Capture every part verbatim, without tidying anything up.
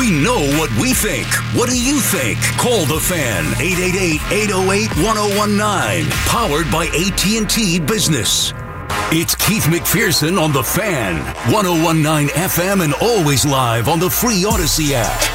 We know what we think. What do you think? Call the Fan, eight eight eight, eight oh eight, one oh one nine. Powered by A T and T Business. It's Keith McPherson on the Fan, one oh one nine F M and always live on the free Odyssey app.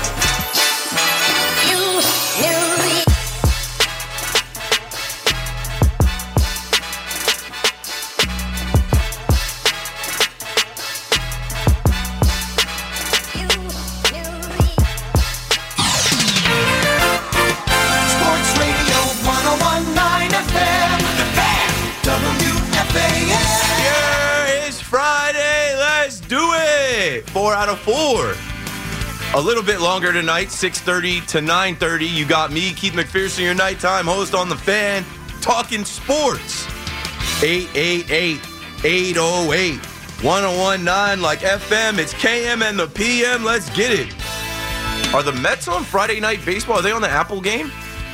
Out of four. A little bit longer tonight, six thirty to nine thirty. You got me, Keith McPherson, your nighttime host on the Fan, talking sports. eight eight eight, eight oh eight, one oh one nine like F M. It's K M and the P M. Let's get it. Are the Mets on Friday Night Baseball? Are they on the Apple game?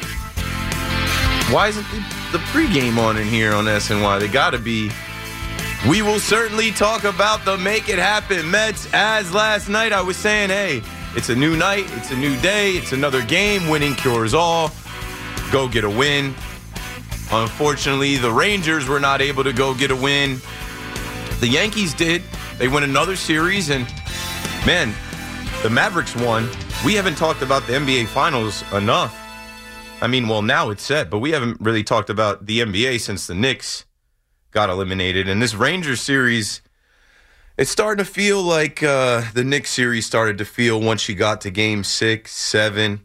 Why isn't the, the pregame on in here on S N Y? They got to be. We will certainly talk about the Make It Happen Mets, as last night I was saying, hey, it's a new night, it's a new day, it's another game, winning cures all. Go get a win. Unfortunately, the Rangers were not able to go get a win. The Yankees did. They win another series, and man, the Mavericks won. We haven't talked about the N B A Finals enough. I mean, well, now it's set, but we haven't really talked about the N B A since the Knicks got eliminated. And this Rangers series, it's starting to feel like uh, the Knicks series started to feel once you got to game six, seven.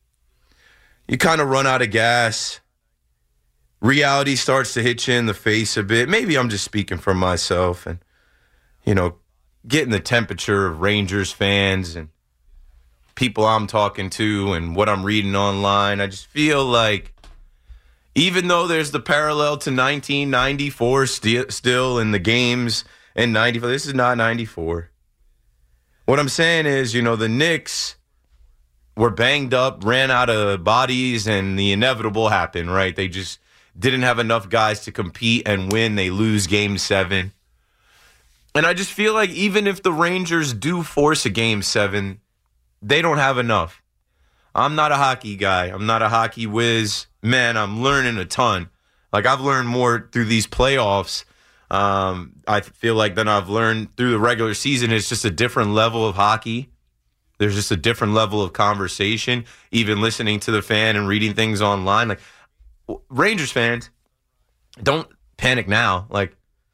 You kind of run out of gas. Reality starts to hit you in the face a bit. Maybe I'm just speaking for myself and, you know, getting the temperature of Rangers fans and people I'm talking to and what I'm reading online. I just feel like even though there's the parallel to nineteen ninety-four st- still in the games in ninety-four, this is not ninety-four. What I'm saying is, you know, the Knicks were banged up, ran out of bodies, and the inevitable happened, right? They just didn't have enough guys to compete and win. They lose game seven. And I just feel like even if the Rangers do force a game seven, they don't have enough. I'm not a hockey guy. I'm not a hockey whiz. Man, I'm learning a ton. Like, I've learned more through these playoffs, um, I feel like, than I've learned through the regular season. It's just a different level of hockey. There's just a different level of conversation, even listening to the Fan and reading things online. Like, Rangers fans, don't panic now. Like,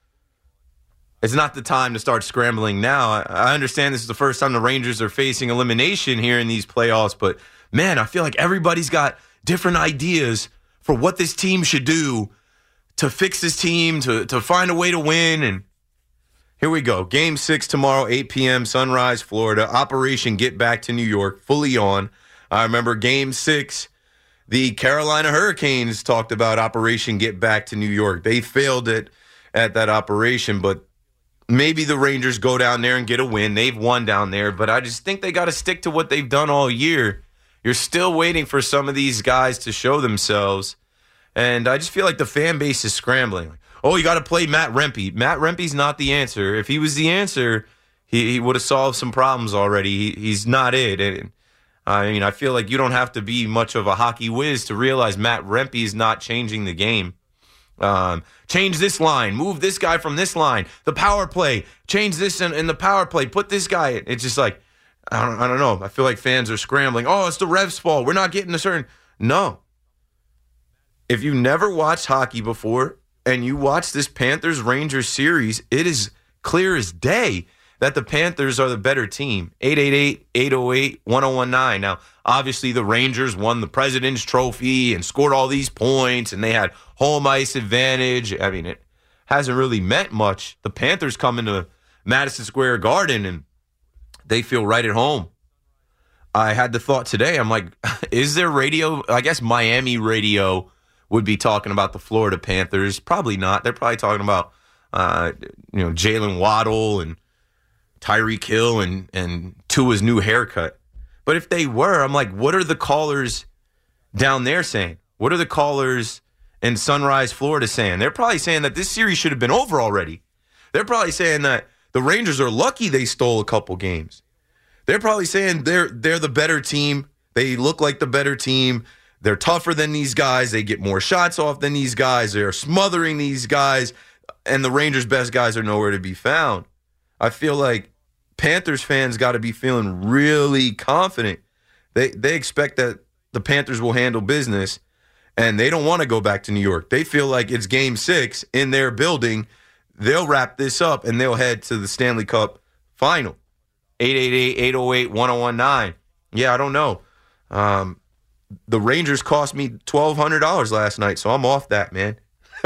it's not the time to start scrambling now. I, I understand this is the first time the Rangers are facing elimination here in these playoffs, but, man, I feel like everybody's got different ideas for what this team should do to fix this team, to, to find a way to win. And here we go. Game six tomorrow, eight p.m., Sunrise, Florida. Operation Get Back to New York, fully on. I remember game six, the Carolina Hurricanes talked about Operation Get Back to New York. They failed it at that operation, but maybe the Rangers go down there and get a win. They've won down there, but I just think they got to stick to what they've done all year. You're still waiting for some of these guys to show themselves. And I just feel like the fan base is scrambling. Like, oh, you got to play Matt Rempe. Matt Rempe's not the answer. If he was the answer, he, he would have solved some problems already. He, he's not it. And I mean, I feel like you don't have to be much of a hockey whiz to realize Matt Rempe is not changing the game. Um, change this line. Move this guy from this line. The power play. Change this in, in the power play. Put this guy in. It's just like, I don't, I don't know. I feel like fans are scrambling. Oh, it's the Revs' fault. We're not getting a certain. No. If you never watched hockey before and you watch this Panthers-Rangers series, it is clear as day that the Panthers are the better team. eight eight eight, eight oh eight, one oh one nine. Now, obviously, the Rangers won the President's Trophy and scored all these points, and they had home ice advantage. I mean, it hasn't really meant much. The Panthers come into Madison Square Garden, and they feel right at home. I had the thought today, I'm like, is there radio? I guess Miami radio would be talking about the Florida Panthers. Probably not. They're probably talking about, uh, you know, Jalen Waddle and Tyreek Hill and, and Tua's new haircut. But if they were, I'm like, what are the callers down there saying? What are the callers in Sunrise, Florida saying? They're probably saying that this series should have been over already. They're probably saying that the Rangers are lucky they stole a couple games. they're probably saying they're they're the better team. They look like the better team. They're tougher than these guys. They get more shots off than these guys. They're smothering these guys. And the Rangers' best guys are nowhere to be found. I feel like Panthers fans got to be feeling really confident. They they expect that the Panthers will handle business, and they don't want to go back to New York. They feel like it's game six in their building. They'll wrap this up, and they'll head to the Stanley Cup final. eight eight eight, eight oh eight, one oh one nine. Yeah, I don't know. Um, the Rangers cost me twelve hundred dollars last night, so I'm off that, man.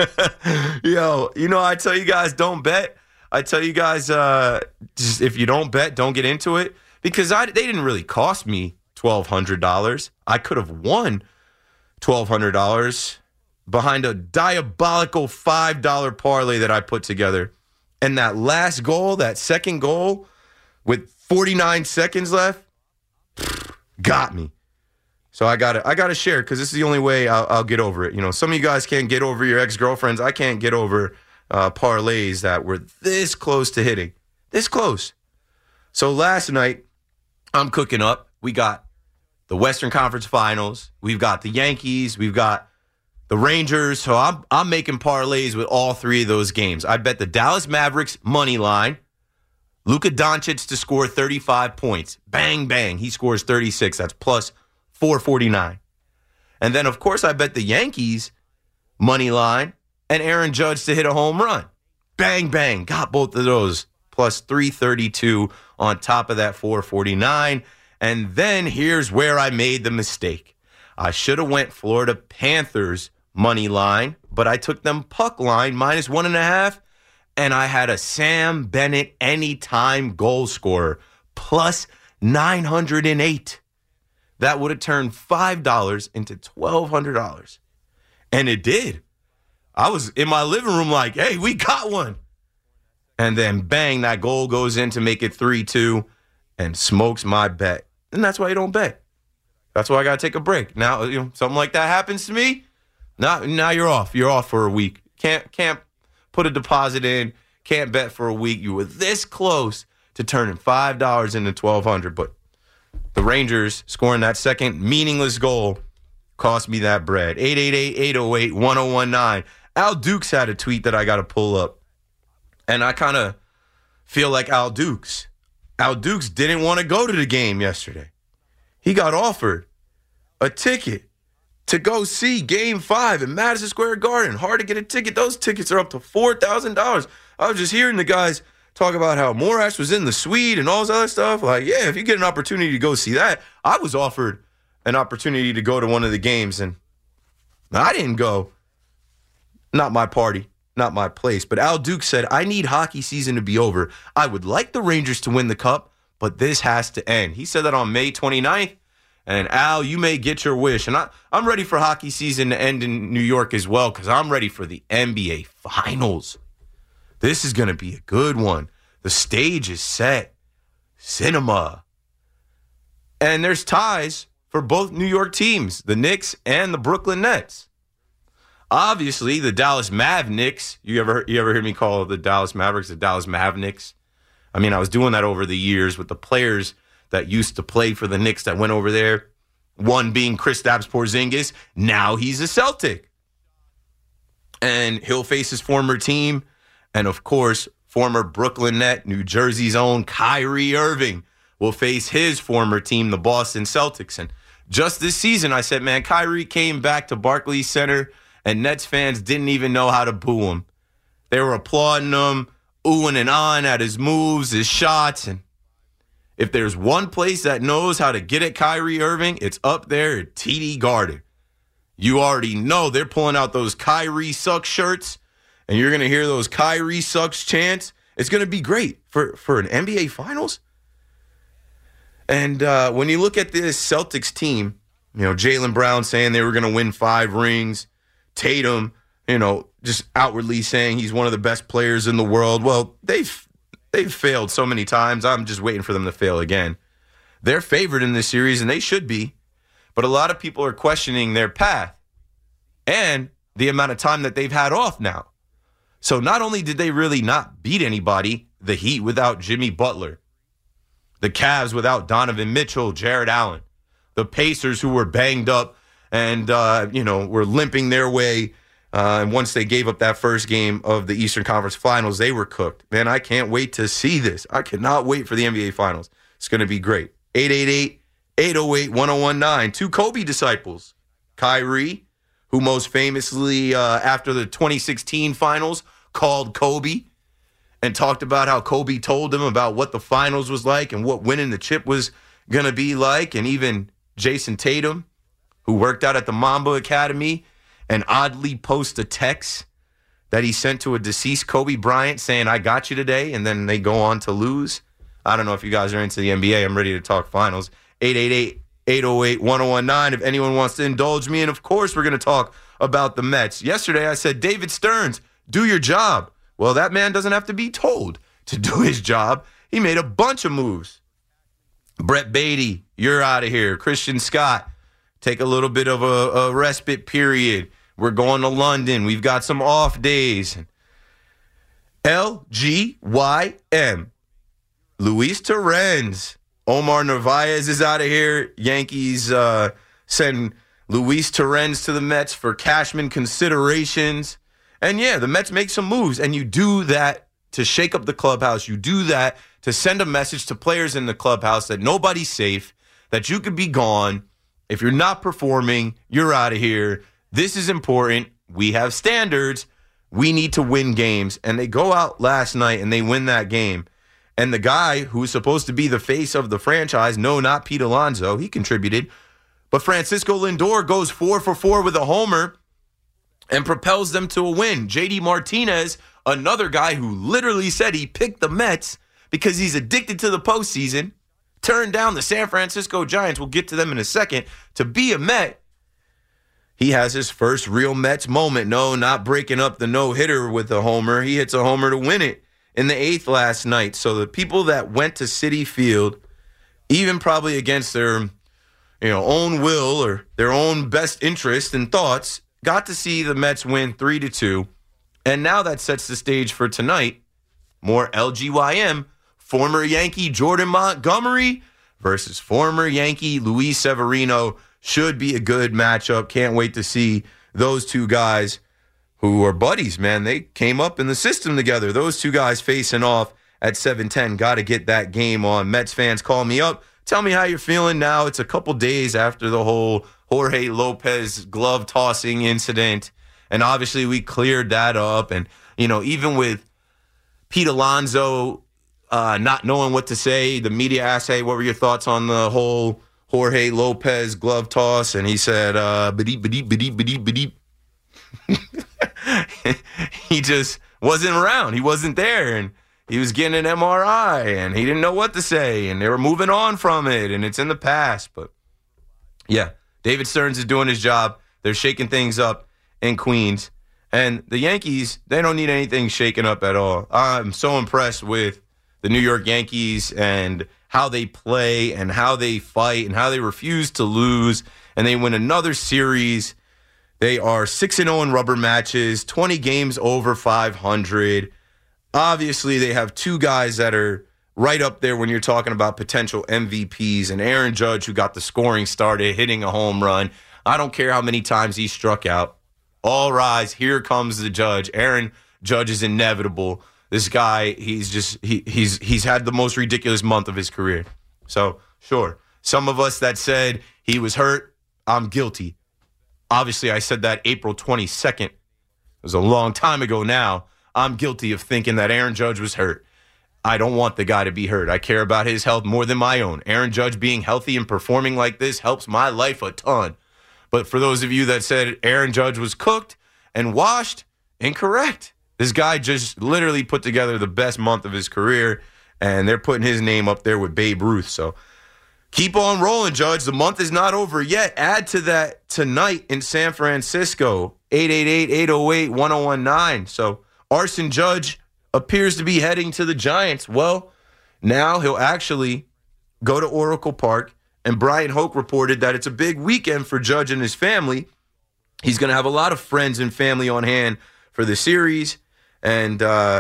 Yo, you know, I tell you guys, don't bet. I tell you guys, uh, just if you don't bet, don't get into it. Because I, they didn't really cost me twelve hundred dollars. I could have won twelve hundred dollars behind a diabolical five dollar parlay that I put together. And that last goal, that second goal, with forty-nine seconds left, got me. So I got to I got to share because this is the only way I'll, I'll get over it. You know, some of you guys can't get over your ex-girlfriends. I can't get over uh, parlays that were this close to hitting. This close. So last night, I'm cooking up. We got the Western Conference Finals. We've got the Yankees. We've got the Rangers. So I'm I'm making parlays with all three of those games. I bet the Dallas Mavericks money line, Luka Doncic to score thirty-five points. Bang, bang. He scores thirty-six. That's plus four forty-nine. And then, of course, I bet the Yankees money line and Aaron Judge to hit a home run. Bang, bang. Got both of those. Plus three thirty-two on top of that four forty-nine. And then here's where I made the mistake. I should have went Florida Panthers money line, but I took them puck line minus one and a half, and I had a Sam Bennett anytime goal scorer plus nine hundred eight. That would have turned five dollars into twelve hundred dollars. And it did. I was in my living room like, hey, we got one. And then, bang, that goal goes in to make it three two and smokes my bet. And that's why you don't bet. That's why I got to take a break. Now, you know, something like that happens to me, now, now you're off. You're off for a week. Can't, can't put a deposit in. Can't bet for a week. You were this close to turning five dollars into twelve hundred dollars. But the Rangers scoring that second meaningless goal cost me that bread. eight eight eight, eight oh eight, one oh one nine. Al Dukes had a tweet that I got to pull up. And I kind of feel like Al Dukes. Al Dukes didn't want to go to the game yesterday. He got offered a ticket to go see Game five in Madison Square Garden. Hard to get a ticket. Those tickets are up to four thousand dollars. I was just hearing the guys talk about how Morash was in the suite and all this other stuff. Like, yeah, if you get an opportunity to go see that. I was offered an opportunity to go to one of the games, and I didn't go. Not my party, not my place. But Al Duke said, I need hockey season to be over. I would like the Rangers to win the cup, but this has to end. He said that on May twenty-ninth. And Al, you may get your wish. And I, I'm ready for hockey season to end in New York as well, because I'm ready for the N B A Finals. This is going to be a good one. The stage is set. Cinema. And there's ties for both New York teams, the Knicks and the Brooklyn Nets. Obviously, the Dallas Mavericks. You ever you ever heard me call the Dallas Mavericks the Dallas Mavericks? I mean, I was doing that over the years with the players that used to play for the Knicks that went over there. One being Kristaps Porzingis. Now he's a Celtic. And he'll face his former team. And, of course, former Brooklyn Net, New Jersey's own Kyrie Irving will face his former team, the Boston Celtics. And just this season, I said, man, Kyrie came back to Barclays Center, and Nets fans didn't even know how to boo him. They were applauding him, oohing and ahhing at his moves, his shots. And if there's one place that knows how to get at Kyrie Irving, it's up there at T D Garden. You already know they're pulling out those Kyrie Sucks shirts, and you're going to hear those Kyrie Sucks chants. It's going to be great for, for an N B A Finals. And uh, when you look at this Celtics team, you know, Jaylen Brown saying they were going to win five rings, Tatum, you know, just outwardly saying he's one of the best players in the world. Well, they've they've failed so many times. I'm just waiting for them to fail again. They're favored in this series, and they should be. But a lot of people are questioning their path and the amount of time that they've had off now. So not only did they really not beat anybody, the Heat, without Jimmy Butler, The Cavs without Donovan Mitchell, Jared Allen. The Pacers who were banged up and, uh, you know, were limping their way. Uh, and once they gave up that first game of the Eastern Conference Finals, they were cooked. Man, I can't wait to see this. I cannot wait for the N B A Finals. It's going to be great. eight eight eight, eight oh eight, one oh one nine. Two Kobe disciples. Kyrie, who most famously, uh, after the twenty sixteen Finals, called Kobe and talked about how Kobe told him about what the Finals was like and what winning the chip was going to be like. And even Jason Tatum, who worked out at the Mamba Academy, and oddly post a text that he sent to a deceased Kobe Bryant saying, I got you today, and then they go on to lose. I don't know if you guys are into the N B A. I'm ready to talk finals. eight eight eight, eight oh eight, one oh one nine if anyone wants to indulge me. And, of course, we're going to talk about the Mets. Yesterday I said, David Stearns, do your job. Well, that man doesn't have to be told to do his job. He made a bunch of moves. Brett Beatty, you're out of here. Christian Scott, take a little bit of a, a respite period. We're going to London. We've got some off days. L G Y M. Luis Torrens. Omar Narvaez is out of here. Yankees uh, send Luis Torrens to the Mets for Cashman considerations. And, yeah, the Mets make some moves. And you do that to shake up the clubhouse. You do that to send a message to players in the clubhouse that nobody's safe, that you could be gone. If you're not performing, you're out of here. This is important. We have standards. We need to win games. And they go out last night and they win that game. And the guy who's supposed to be the face of the franchise, no, not Pete Alonso, he contributed. But Francisco Lindor goes four for four with a homer and propels them to a win. J D Martinez, another guy who literally said he picked the Mets because he's addicted to the postseason, turned down the San Francisco Giants, we'll get to them in a second, to be a Met. He has his first real Mets moment. No, not breaking up the no-hitter with a homer. He hits a homer to win it in the eighth last night. So the people that went to Citi Field, even probably against their you know, own will or their own best interest and thoughts, got to see the Mets win three to two. And now that sets the stage for tonight. More L G Y M. Former Yankee Jordan Montgomery versus former Yankee Luis Severino. Should be a good matchup. Can't wait to see those two guys who are buddies, man. They came up in the system together. Those two guys facing off at seven ten. Got to get that game on. Mets fans, call me up. Tell me how you're feeling now. It's a couple days after the whole Jorge Lopez glove tossing incident. And obviously we cleared that up. And, you know, even with Pete Alonso uh, not knowing what to say, the media asked, hey, what were your thoughts on the whole Jorge Lopez glove toss? And he said, uh, ba-deep, ba-deep, ba-deep, ba-deep, ba-deep. He just wasn't around. He wasn't there. And he was getting an M R I. And he didn't know what to say. And they were moving on from it. And it's in the past. But, yeah, David Stearns is doing his job. They're shaking things up in Queens. And the Yankees, they don't need anything shaken up at all. I'm so impressed with the New York Yankees and how they play and how they fight and how they refuse to lose. And they win another series. They are six and oh in rubber matches, twenty games over five hundred. Obviously, they have two guys that are right up there when you're talking about potential M V Ps. And Aaron Judge, who got the scoring started, hitting a home run. I don't care how many times he struck out. All rise. Here comes the Judge. Aaron Judge is inevitable. This guy, he's just he, he's he's had the most ridiculous month of his career. So, sure, some of us that said he was hurt, I'm guilty. Obviously, I said that April twenty-second. It was a long time ago now. I'm guilty of thinking that Aaron Judge was hurt. I don't want the guy to be hurt. I care about his health more than my own. Aaron Judge being healthy and performing like this helps my life a ton. But for those of you that said Aaron Judge was cooked and washed, incorrect. This guy just literally put together the best month of his career, and they're putting his name up there with Babe Ruth. So keep on rolling, Judge. The month is not over yet. Add to that tonight in San Francisco, eight eight eight, eight oh eight, one oh one nine. So Arson Judge appears to be heading to the Giants. Well, now he'll actually go to Oracle Park, and Brian Hoke reported that it's a big weekend for Judge and his family. He's going to have a lot of friends and family on hand for the series. And uh,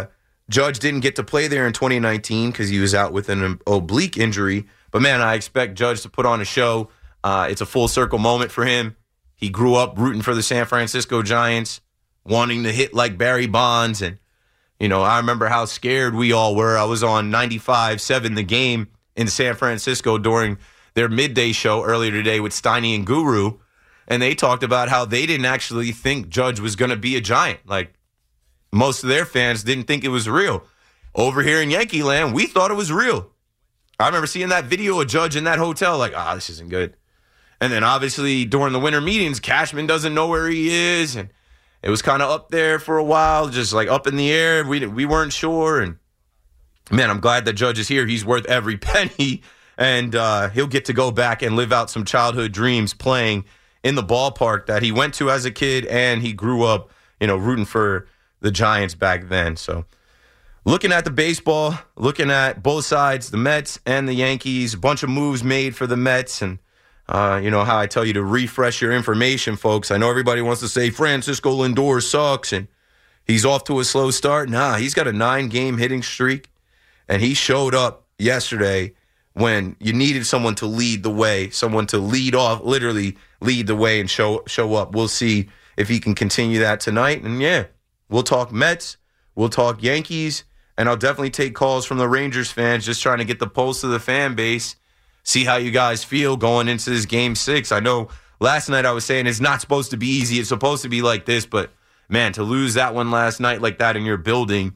Judge didn't get to play there in twenty nineteen because he was out with an oblique injury. But, man, I expect Judge to put on a show. Uh, it's a full circle moment for him. He grew up rooting for the San Francisco Giants, wanting to hit like Barry Bonds. And, you know, I remember how scared we all were. I was on ninety-five seven The Game in San Francisco during their midday show earlier today with Steiny and Guru. And they talked about how they didn't actually think Judge was going to be a Giant. Like, most of their fans didn't think it was real. Over here in Yankee land, we thought it was real. I remember seeing that video of Judge in that hotel, like, ah, oh, this isn't good. And then obviously during the winter meetings, Cashman doesn't know where he is. And it was kind of up there for a while, just like up in the air. We we weren't sure. And, man, I'm glad that Judge is here. He's worth every penny. And uh, he'll get to go back and live out some childhood dreams playing in the ballpark that he went to as a kid, and he grew up, you know, rooting for the Giants back then. So looking at the baseball, looking at both sides, the Mets and the Yankees, a bunch of moves made for the Mets. And, uh, you know, how I tell you to refresh your information, folks. I know everybody wants to say Francisco Lindor sucks and he's off to a slow start. Nah, he's got a nine-game hitting streak, and he showed up yesterday when you needed someone to lead the way, someone to lead off, literally lead the way and show show up. We'll see if he can continue that tonight. And, yeah, we'll talk Mets, we'll talk Yankees, and I'll definitely take calls from the Rangers fans, just trying to get the pulse of the fan base, see how you guys feel going into this game six. I know last night I was saying it's not supposed to be easy. It's supposed to be like this, but, man, to lose that one last night like that in your building,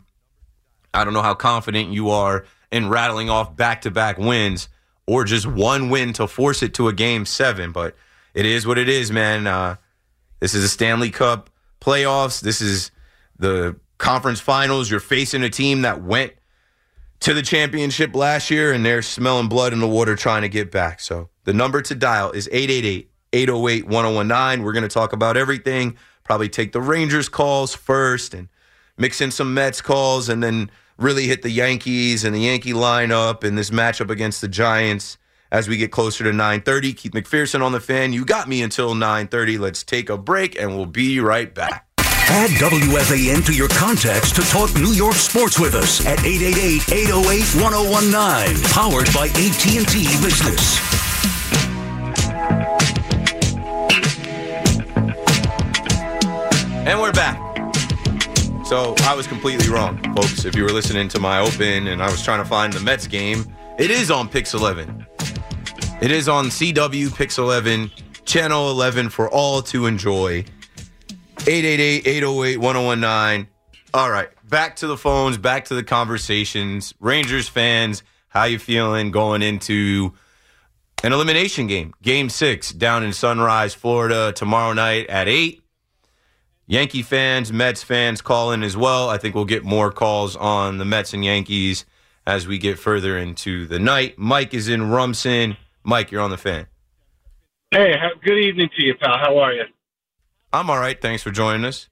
I don't know how confident you are in rattling off back-to-back wins or just one win to force it to a game seven. But it is what it is, man. Uh, this is a Stanley Cup playoffs. This is the conference finals. You're facing a team that went to the championship last year, and they're smelling blood in the water trying to get back. So the number to dial is eight eight eight, eight oh eight, one oh one nine. We're going to talk about everything, probably take the Rangers calls first and mix in some Mets calls, and then really hit the Yankees and the Yankee lineup and this matchup against the Giants as we get closer to nine thirty. Keith McPherson on the Fan. You got me until nine thirty. Let's take a break, and we'll be right back. Add W F A N to your contacts to talk New York sports with us at eight eight eight, eight oh eight, one oh one nine. Powered by A T and T Business. And we're back. So I was completely wrong, folks. If you were listening to my open and I was trying to find the Mets game, it is on Pix eleven. It is on C W Pix eleven, Channel eleven for all to enjoy. eight eight eight, eight oh eight, one oh one nine. All right, back to the phones, back to the conversations. Rangers fans, how you feeling going into an elimination game? Game six down in Sunrise, Florida, tomorrow night at eight. Yankee fans, Mets fans call in as well. I think we'll get more calls on the Mets and Yankees as we get further into the night. Mike is in Rumson. Mike, you're on the Fan. Hey, good evening to you, pal. How are you? I'm all right. Thanks for joining us.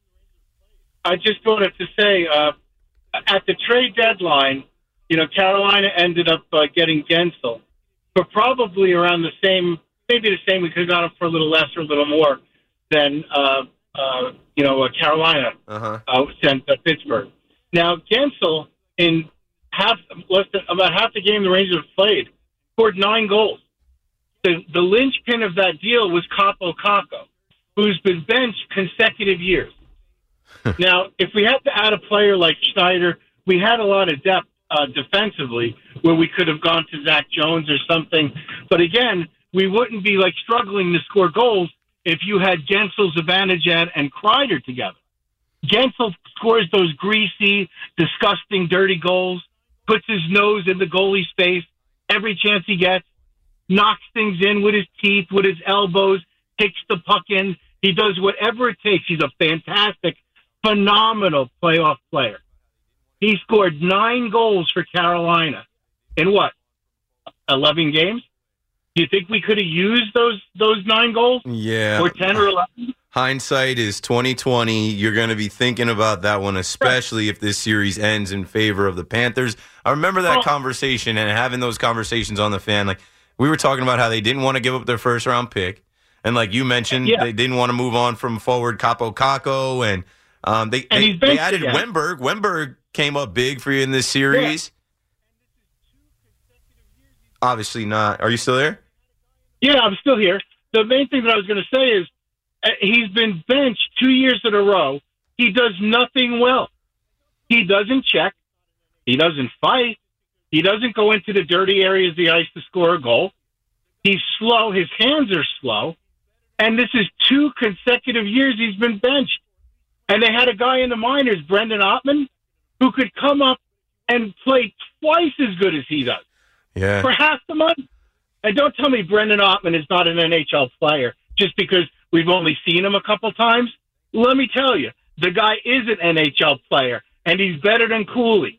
I just wanted to say, uh, at the trade deadline, you know, Carolina ended up uh, getting Gensel for probably around the same, maybe the same. We could have got him for a little less or a little more than, uh, uh, you know, uh, Carolina uh-huh. uh, sent uh, Pittsburgh. Now, Gensel, in half, less than, about half the game the Rangers have played, scored nine goals. The, the linchpin of that deal was Capo Caco, who's been benched consecutive years. Now, if we had to add a player like Schneider, we had a lot of depth uh, defensively where we could have gone to Zach Jones or something. But again, we wouldn't be like struggling to score goals if you had Gensel, Zibanejad, and Kreider together. Gensel scores those greasy, disgusting, dirty goals, puts his nose in the goalie's face every chance he gets, knocks things in with his teeth, with his elbows, kicks the puck in. He does whatever it takes. He's a fantastic, phenomenal playoff player. He scored nine goals for Carolina in what, eleven games? Do you think we could have used those those nine goals? Yeah. Or ten or eleven? Hindsight is twenty twenty. You're going to be thinking about that one, especially if this series ends in favor of the Panthers. I remember that oh. conversation and having those conversations on the Fan. Like, we were talking about how they didn't want to give up their first round pick. And like you mentioned, yeah. they didn't want to move on from forward Capo Caco. And um, they, and they, they added again. Wenberg. Wenberg came up big for you in this series. Yeah. Obviously not. Are you still there? Yeah, I'm still here. The main thing that I was going to say is uh, he's been benched two years in a row. He does nothing well. He doesn't check. He doesn't fight. He doesn't go into the dirty areas of the ice to score a goal. He's slow. His hands are slow. And this is two consecutive years he's been benched. And they had a guy in the minors, Brendan Ottman, who could come up and play twice as good as he does. Yeah. For half the money. And don't tell me Brendan Ottman is not an N H L player just because we've only seen him a couple times. Let me tell you, the guy is an N H L player, and he's better than Cooley.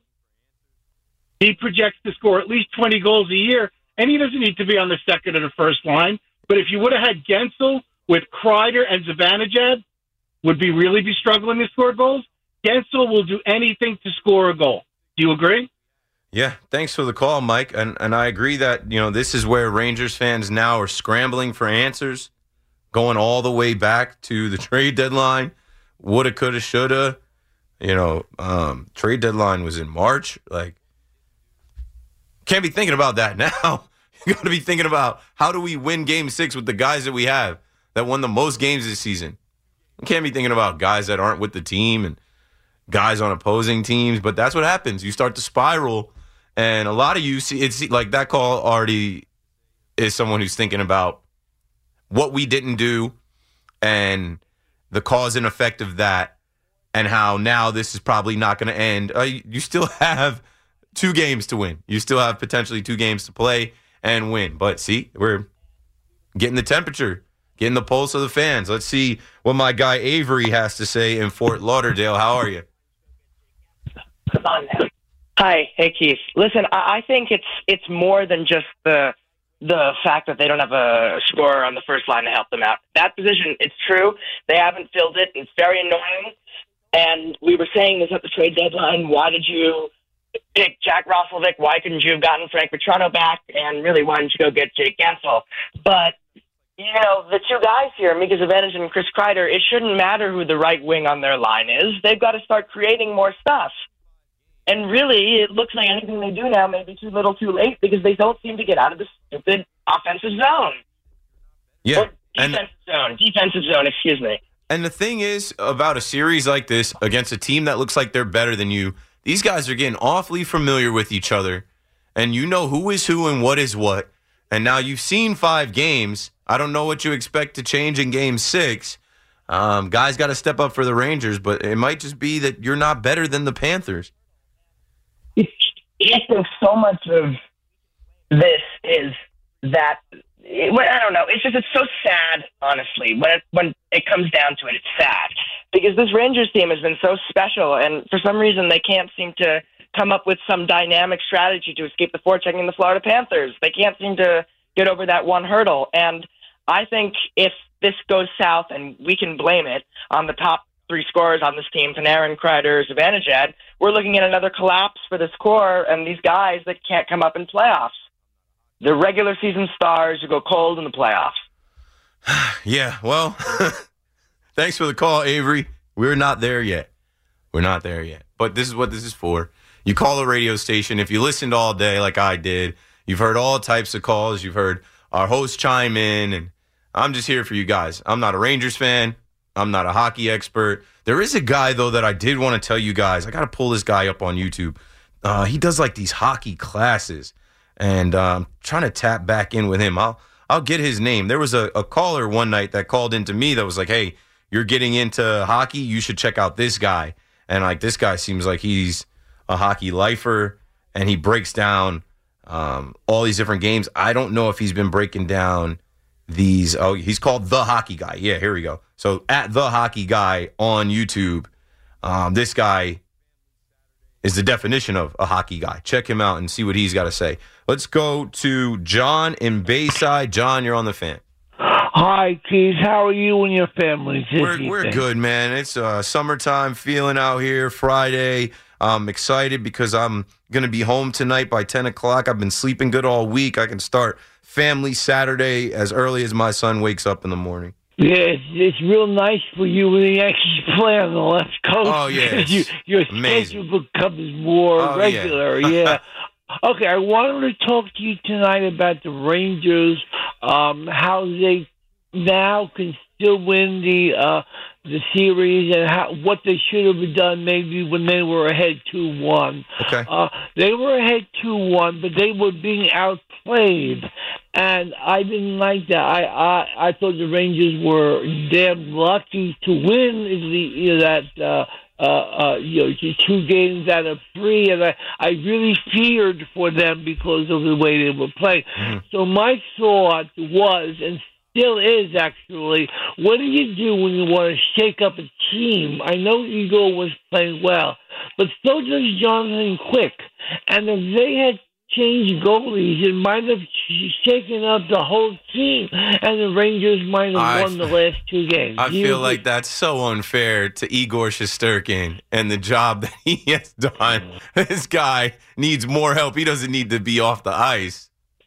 He projects to score at least twenty goals a year, and he doesn't need to be on the second or the first line. But if you would have had Gensel with Kreider and Zibanejad, would be really be struggling to score goals. Gensel will do anything to score a goal. Do you agree? Yeah, thanks for the call, Mike. And and I agree that, you know, this is where Rangers fans now are scrambling for answers, going all the way back to the trade deadline. Woulda, coulda, shoulda. You know, um, trade deadline was in March. Like, can't be thinking about that now. You got to be thinking about how do we win game six with the guys that we have that won the most games this season. You can't be thinking about guys that aren't with the team and guys on opposing teams. But that's what happens. You start to spiral. And a lot of you see, it's like that call already is someone who's thinking about what we didn't do and the cause and effect of that, and how now this is probably not going to end. Uh, you still have two games to win. You still have potentially two games to play and win. But see, we're getting the temperature, getting the pulse of the fans. Let's see what my guy Avery has to say in Fort Lauderdale. How are you? Come on now. Hi, hey Keith. Listen, I, I think it's it's more than just the the fact that they don't have a scorer on the first line to help them out. That position, it's true, they haven't filled it. It's very annoying. And we were saying this at the trade deadline. Why did you pick Jack Roslovic? Why couldn't you have gotten Frank Petrano back? And really, why didn't you go get Jake Gensel? But you know, the two guys here, Mika Zibanejad and Chris Kreider, it shouldn't matter who the right wing on their line is. They've got to start creating more stuff. And really, it looks like anything they do now may be too little too late because they don't seem to get out of the stupid offensive zone. Yeah. Or defensive and, zone. Defensive zone, excuse me. And the thing is about a series like this against a team that looks like they're better than you, these guys are getting awfully familiar with each other. And you know who is who and what is what. And now you've seen five games. I don't know what you expect to change in game six. Um, guys got to step up for the Rangers, but it might just be that you're not better than the Panthers. I think so much of this is that, I don't know, it's just, it's so sad, honestly. When it, when it comes down to it, it's sad. Because this Rangers team has been so special, and for some reason they can't seem to come up with some dynamic strategy to escape the forechecking the Florida Panthers. They can't seem to get over that one hurdle. And I think if this goes south, and we can blame it on the top three scorers on this team, Panarin, Kreider, Zibanejad, we're looking at another collapse for this core and these guys that can't come up in playoffs. The regular season stars who go cold in the playoffs. Yeah, well, thanks for the call, Avery. We're not there yet. We're not there yet. But this is what this is for. You call a radio station. If you listened all day like I did, you've heard all types of calls. You've heard our host chime in, and I'm just here for you guys. I'm not a Rangers fan. I'm not a hockey expert. There is a guy, though, that I did want to tell you guys. I got to pull this guy up on YouTube. Uh, he does, like, these hockey classes, and uh, I'm trying to tap back in with him. I'll I'll get his name. There was a, a caller one night that called into me that was like, hey, you're getting into hockey. You should check out this guy. And, like, this guy seems like he's a hockey lifer, and he breaks down um, all these different games. I don't know if he's been breaking down these. Oh, he's called The Hockey Guy. Yeah, here we go. So at The Hockey Guy on YouTube, um, this guy is the definition of a hockey guy. Check him out and see what he's got to say. Let's go to John in Bayside. John, you're on the Fan. Hi, Keith. How are you and your family? We're, we're good, man. It's uh, summertime feeling out here, Friday. I'm excited because I'm going to be home tonight by ten o'clock. I've been sleeping good all week. I can start family Saturday as early as my son wakes up in the morning. Yeah, it's, it's real nice for you when the Yankees play on the left coast. Oh, yeah. you, your amazing. schedule becomes more Oh, regular, yeah. yeah. Okay, I wanted to talk to you tonight about the Rangers, um, how they now can still win the uh, the series, and how what they should have done maybe when they were ahead two one. Okay. Uh, they were ahead two one, but they were being outplayed, and I didn't like that. I I, I thought the Rangers were damn lucky to win the, you know, that. Uh, Uh, uh, you know, two games out of three, and I, I really feared for them because of the way they were playing. Mm-hmm. So my thought was, and still is actually, what do you do when you want to shake up a team? I know Igor was playing well, but so does Jonathan Quick. And if they had changed goalies, it might have shaken up the whole team, and the Rangers might have I, won the last two games. I You feel agree? like that's so unfair to Igor Shesterkin and the job that he has done. This guy needs more help. He doesn't need to be off the ice.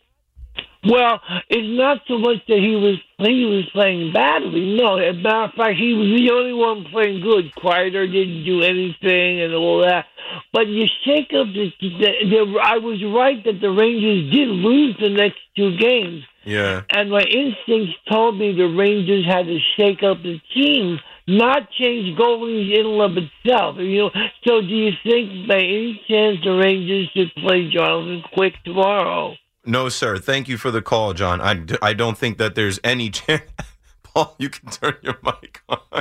Well, it's not so much that he was he was playing badly. No, as a matter of fact, he was the only one playing good. Kreider didn't do anything and all that. But you shake up the, the, the. I was right that the Rangers did lose the next two games, Yeah. and my instincts told me the Rangers had to shake up the team, not change goalies in and of itself. You know. So, do you think by any chance the Rangers should play Jonathan Quick tomorrow? No, sir. Thank you for the call, John. I, d- I don't think that there's any chance. Paul, you can turn your mic on.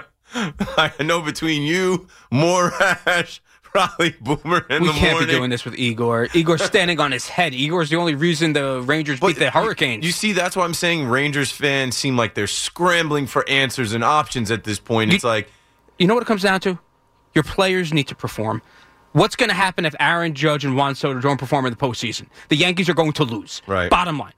I know between you, Morash, probably Boomer in we the can't morning. be doing this with Igor. Igor's standing on his head. Igor's the only reason the Rangers But beat the Hurricanes. You see, that's why I'm saying Rangers fans seem like they're scrambling for answers and options at this point. You- It's like, You know what it comes down to? Your players need to perform. What's going to happen if Aaron Judge and Juan Soto don't perform in the postseason? The Yankees are going to lose. Right. Bottom line.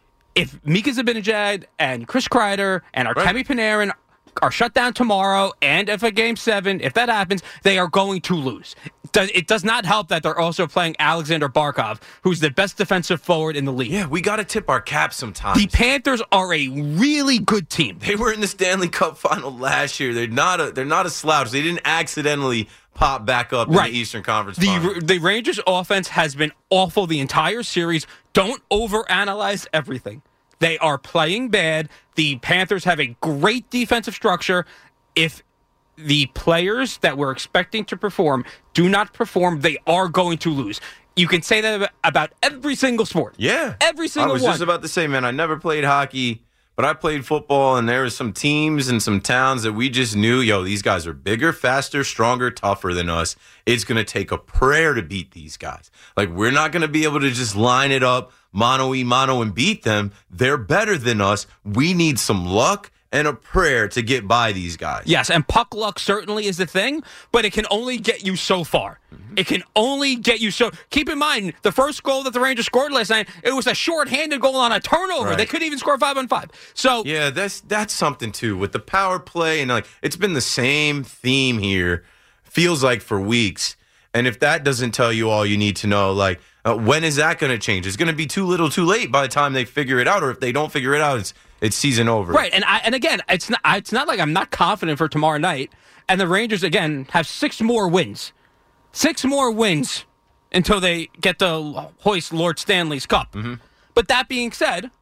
If Mika Zibanejad and Chris Kreider and Artemi Right. Panarin are shut down tomorrow, and if a game seven, if that happens, they are going to lose. It does, it does not help that they're also playing Alexander Barkov, who's the best defensive forward in the league. yeah, we got to tip our cap sometimes. The Panthers are a really good team. They were in the Stanley Cup final last year. They're not a they're not a slouch. They didn't accidentally pop back up Right. in the Eastern Conference final. The the Rangers offense has been awful the entire series. Don't overanalyze everything. They are playing bad. The Panthers have a great defensive structure. If the players that we're expecting to perform do not perform, they are going to lose. You can say that about every single sport. Yeah. Every single I was one. just about to say, man, I never played hockey, but I played football, and there were some teams and some towns that we just knew, yo, these guys are bigger, faster, stronger, tougher than us. It's going to take a prayer to beat these guys. Like, we're not going to be able to just line it up, mano-y-mano, and beat them. They're better than us. We need some luck and a prayer to get by these guys. Yes, and puck luck certainly is the thing, but it can only get you so far. Mm-hmm. It can only get you so. Keep in mind, the first goal that the Rangers scored last night, it was a shorthanded goal on a turnover. Right. They couldn't even score five on five. So Yeah, that's that's something too with the power play, and like it's been the same theme here. Feels like for weeks, and if that doesn't tell you all you need to know, like uh, when is that going to change? It's going to be too little, too late by the time they figure it out, or if they don't figure it out, it's it's season over. right, and I and again, it's not it's not like I'm not confident for tomorrow night. And the Rangers again have six more wins, six more wins until they get to hoist Lord Stanley's Cup. Mm-hmm. But that being said,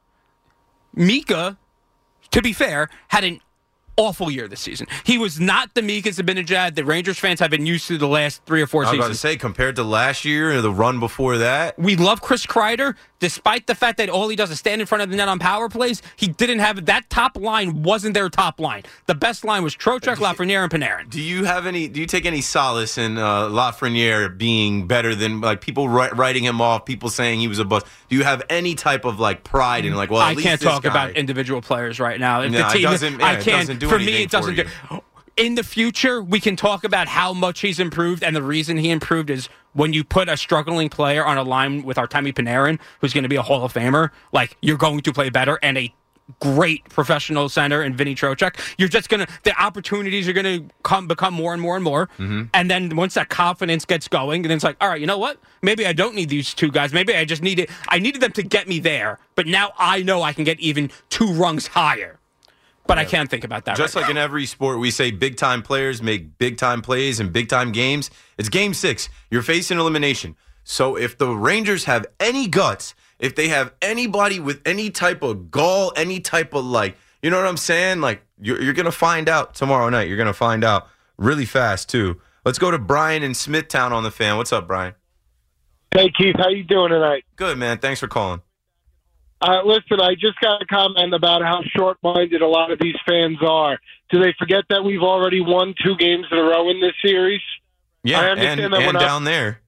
Mika, to be fair, had an awful year this season. He was not the Mika Zibanejad that Rangers fans have been used to the last three or four I was about to seasons. say, compared to last year or the run before that, We love Chris Kreider, despite the fact that all he does is stand in front of the net on power plays. He didn't have that top line. Wasn't their top line. The best line was Trocheck, Lafreniere, and Panarin. do you have any? Do you take any solace in uh, Lafreniere being better than like people ri- writing him off? People saying he was a bust. Do you have any type of like pride in like? Well, at I least can't this talk guy- about individual players right now. If No, the it team, doesn't- yeah, I it can't. doesn't do for me, anything it doesn't for do. In the future, we can talk about how much he's improved, and the reason he improved is when you put a struggling player on a line with Artemi Panarin, who's going to be a Hall of Famer, like, you're going to play better, and a great professional center in Vinny Trocheck, you're just going to, the opportunities are going to come become more and more and more, Mm-hmm. and then once that confidence gets going, then it's like, all right, you know what? Maybe I don't need these two guys. Maybe I just needed, I needed them to get me there, but now I know I can get even two rungs higher. But yeah. I can't think about that. Just right like now. in every sport, we say big-time players make big-time plays and big-time games. It's game six. You're facing elimination. So if the Rangers have any guts, if they have anybody with any type of gall, any type of like, you know what I'm saying? Like, you're, you're going to find out tomorrow night. You're going to find out really fast, too. Let's go to Brian in Smithtown on the Fan. What's up, Brian? Hey, Keith. How you doing tonight? Good, man. Thanks for calling. Uh, listen, I just got a comment about how short-minded a lot of these fans are. Do they forget that we've already won two games in a row in this series? Yeah, I understand and, that and we're not, down there.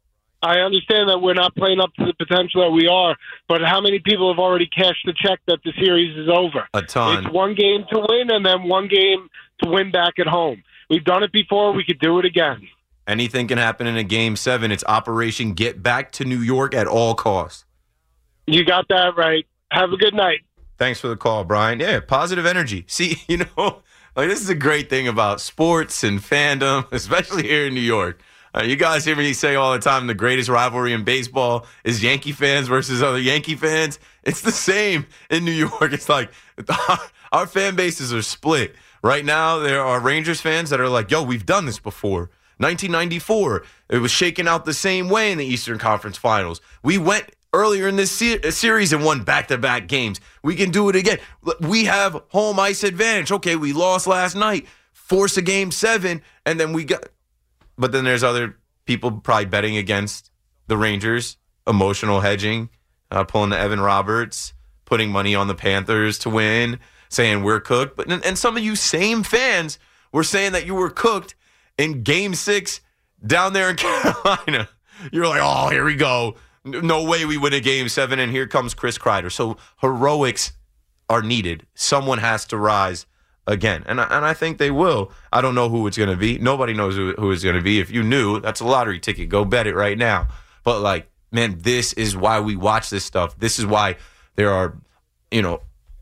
I understand that we're not playing up to the potential that we are, but how many people have already cashed the check that the series is over? A ton. It's one game to win and then one game to win back at home. We've done it before. We could do it again. Anything can happen in a game seven. It's Operation Get Back to New York at all costs. You got that right. Have a good night. Thanks for the call, Brian. Yeah, positive energy. See, you know, like this is a great thing about sports and fandom, especially here in New York. Uh, you guys hear me say all the time the greatest rivalry in baseball is Yankee fans versus other Yankee fans. It's the same in New York. It's like our, our fan bases are split. Right now, there are Rangers fans that are like, yo, we've done this before. nineteen ninety-four, it was shaken out the same way in the Eastern Conference Finals. We went earlier in this se- series and won back-to-back games. We can do it again. We have home ice advantage. Okay, we lost last night. Force a game seven, and then we got... But then there's other people probably betting against the Rangers, emotional hedging, uh, pulling the Evan Roberts, putting money on the Panthers to win, saying we're cooked. But And some of you same fans were saying that you were cooked in game six down there in Carolina. You're like, oh, here we go. No way we win a game seven, and here comes Chris Kreider. So heroics are needed. Someone has to rise again, and I, and I think they will. I don't know who it's going to be. Nobody knows who, who it's going to be. If you knew, that's a lottery ticket. Go bet it right now. But, like, man, this is why we watch this stuff. This is why there are, you know,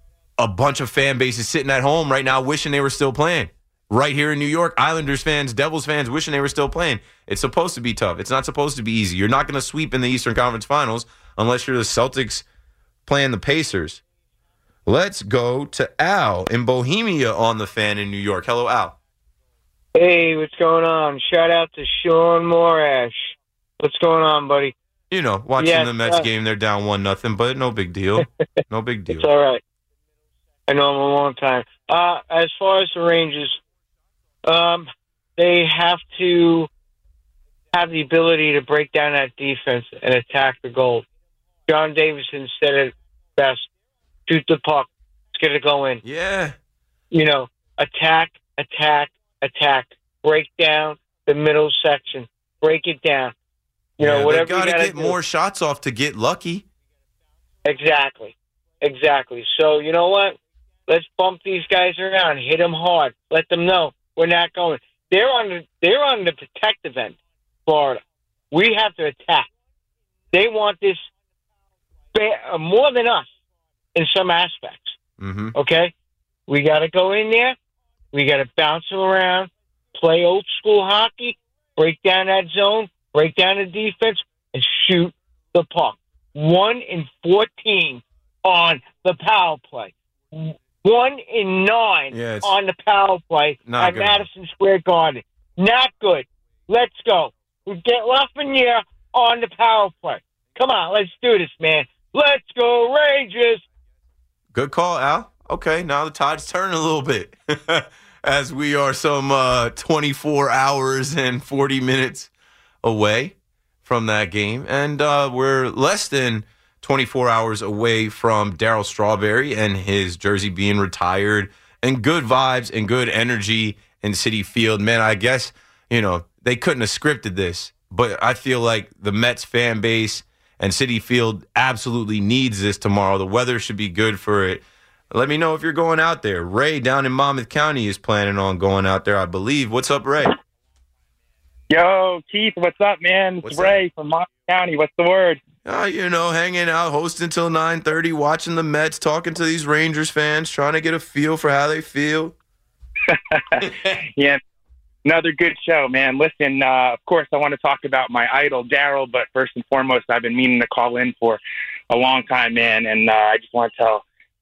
a bunch of fan bases sitting at home right now wishing they were still playing. Right here in New York, Islanders fans, Devils fans wishing they were still playing. It's supposed to be tough. It's not supposed to be easy. You're not going to sweep in the Eastern Conference Finals unless you're the Celtics playing the Pacers. Let's go to Al in Bohemia on the Fan in New York. Hello, Al. Hey, what's going on? Shout out to Sean Morash. What's going on, buddy? You know, watching yes, the Mets uh, game, they're down one nothing, but no big deal. No big deal. It's all right. I know I'm a long time. Uh, as far as the Rangers, um, they have to have the ability to break down that defense and attack the goal. John Davidson said it best. Shoot the puck. It's going to go in. Yeah. You know, attack, attack, attack. Break down the middle section. Break it down. You yeah, know, whatever they gotta you got to get do. more shots off to get lucky. Exactly. Exactly. So, you know what? Let's bump these guys around. Hit them hard. Let them know we're not going. They're on the, they're on the protective end, Florida. We have to attack. They want this ba- more than us in some aspects. Mm-hmm. Okay? We got to go in there. We got to bounce them around, play old school hockey, break down that zone, break down the defense, and shoot the puck. One in fourteen on the power play. One in nine yeah, on the power play at good. Madison Square Garden. Not good. Let's go. We get Lafreniere on the power play. Come on, let's do this, man. Let's go, Rangers. Good call, Al. Okay, now the tide's turning a little bit as we are some uh, twenty-four hours and forty minutes away from that game. And uh, we're less than twenty-four hours away from Darryl Strawberry and his jersey being retired, and good vibes and good energy in Citi Field. Man, I guess, you know, they couldn't have scripted this, but I feel like the Mets fan base and Citi Field absolutely needs this tomorrow. The weather should be good for it. Let me know if you're going out there. Ray down in Monmouth County is planning on going out there, I believe. What's up, Ray? Yo, Keith, what's up, man? It's What's Ray from Monmouth County. What's the word? Uh, you know, hanging out, hosting till nine thirty, watching the Mets, talking to these Rangers fans, trying to get a feel for how they feel. Yeah, another good show, man. Listen, uh, of course, I want to talk about my idol, Darryl, but first and foremost, I've been meaning to call in for a long time, man, and uh, I just want to tell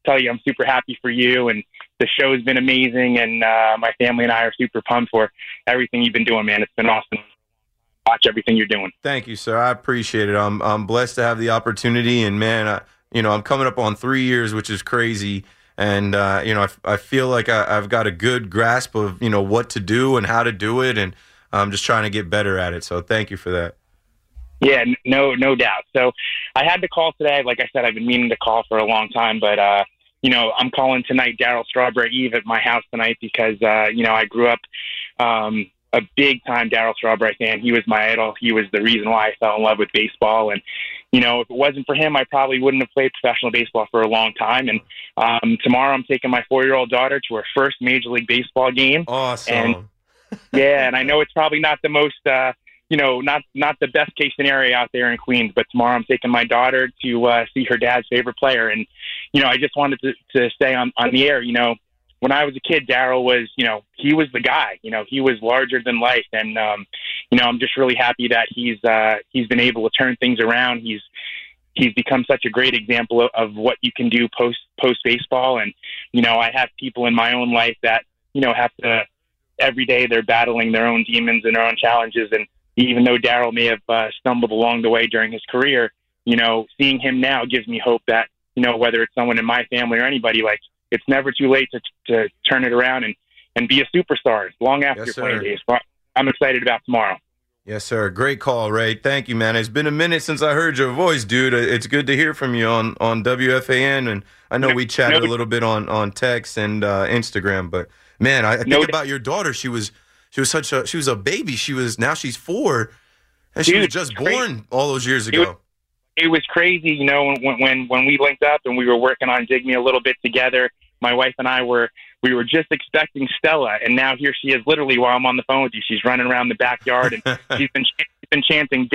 tell you I'm super happy for you, and the show's been amazing, and uh, my family and I are super pumped for everything you've been doing, man. It's been awesome. Watch everything you're doing. Thank you, sir. I appreciate it. I'm I'm blessed to have the opportunity, and man, I, you know, I'm coming up on three years, which is crazy. And uh, you know, I, I feel like I, I've got a good grasp of you know what to do and how to do it, and I'm just trying to get better at it. So thank you for that. Yeah, no, no doubt. So I had to call today. Like I said, I've been meaning to call for a long time, but uh, you know, I'm calling tonight, Darryl Strawberry Eve at my house tonight because uh, you know I grew up. Um, a big-time Darryl Strawberry fan. He was my idol. He was the reason why I fell in love with baseball. And, you know, if it wasn't for him, I probably wouldn't have played professional baseball for a long time. And um, tomorrow I'm taking my four-year-old daughter to her first Major League Baseball game. Awesome. And, yeah, and I know it's probably not the most, uh, you know, not not the best-case scenario out there in Queens, but tomorrow I'm taking my daughter to uh, see her dad's favorite player. And, you know, I just wanted to, to say on, on the air, you know, when I was a kid, Darryl was, you know, he was the guy. You know, he was larger than life, and um, you know, I'm just really happy that he's uh, he's been able to turn things around. He's he's become such a great example of, of what you can do post post baseball. And you know, I have people in my own life that you know have to every day they're battling their own demons and their own challenges. And even though Darryl may have uh, stumbled along the way during his career, you know, seeing him now gives me hope that you know whether it's someone in my family or anybody, like. It's never too late to to turn it around and, and be a superstar long after Yes, your playing sir. days. But I'm excited about tomorrow. Yes, sir. Great call, Ray. Thank you, man. It's been a minute since I heard your voice, dude. It's good to hear from you on, on W F A N, and I know we chatted no, a little bit on, on text and uh, Instagram. But man, I, I think no, about your daughter. She was she was such a she was a baby. She was now she's four, and she dude, was just crazy. born all those years It ago. was, it was crazy, you know, when when when we linked up and we were working on Dig Me a little bit together. My wife and I were we were just expecting Stella, and now here she is. Literally, while I'm on the phone with you, she's running around the backyard, and she's been she's been chanting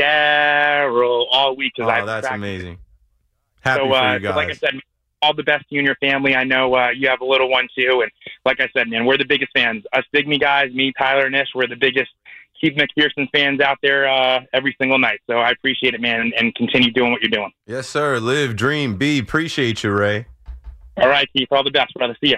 Darryl all week. Oh, I've that's practiced. amazing. Happy so, for uh, you guys. so, like I said, all the best to you and your family. I know uh, you have a little one too, and like I said, man, we're the biggest fans. Us Dig Me guys, me, Tyler, and Ish, we're the biggest Keith McPherson fans out there uh, every single night. So I appreciate it, man, and, and continue doing what you're doing. Yes, sir. Live, dream, be. Appreciate you, Ray. All right, Keith. All the best, brother. See ya.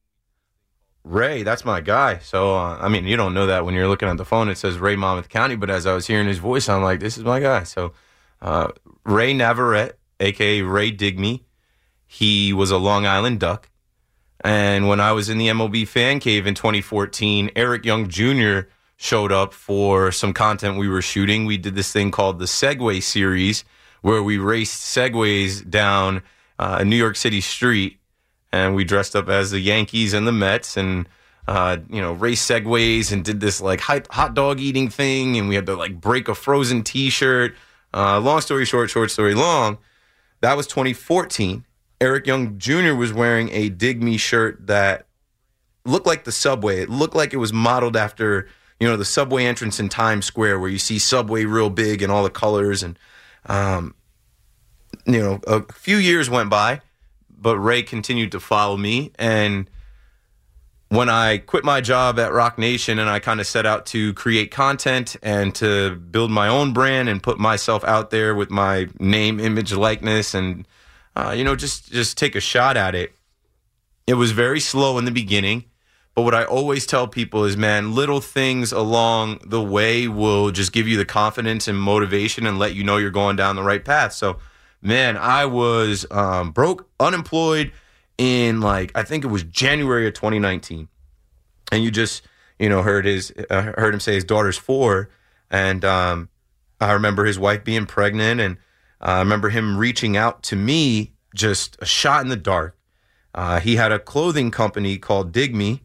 Ray, that's my guy. So, uh, I mean, you don't know that when you're looking at the phone. It says Ray Monmouth County, but as I was hearing his voice, I'm like, this is my guy. So, uh, Ray Navarrete, a k a. Ray Digme, he was a Long Island Duck. And when I was in the M L B Fan Cave in twenty fourteen, Eric Young Junior showed up for some content we were shooting. We did this thing called the Segway Series, where we raced Segways down uh, a New York City street. And we dressed up as the Yankees and the Mets and, uh, you know, raced Segways and did this, like, hot dog eating thing. And we had to, like, break a frozen T-shirt. Uh, long story short, short story long. That was twenty fourteen. Eric Young Junior was wearing a Dig Me shirt that looked like the subway. It looked like it was modeled after, you know, the subway entrance in Times Square where you see Subway real big and all the colors. And, um, you know, a few years went by. But Ray continued to follow me. And when I quit my job at Rock Nation and I kind of set out to create content and to build my own brand and put myself out there with my name, image, likeness, and, uh, you know, just, just take a shot at it, it was very slow in the beginning. But what I always tell people is, man, little things along the way will just give you the confidence and motivation and let you know you're going down the right path. So, man, I was um, broke, unemployed in, like, I think it was January of twenty nineteen. And you just, you know, heard his, uh, heard him say his daughter's four. And um, I remember his wife being pregnant. And uh, I remember him reaching out to me, just a shot in the dark. Uh, he had a clothing company called Dig Me.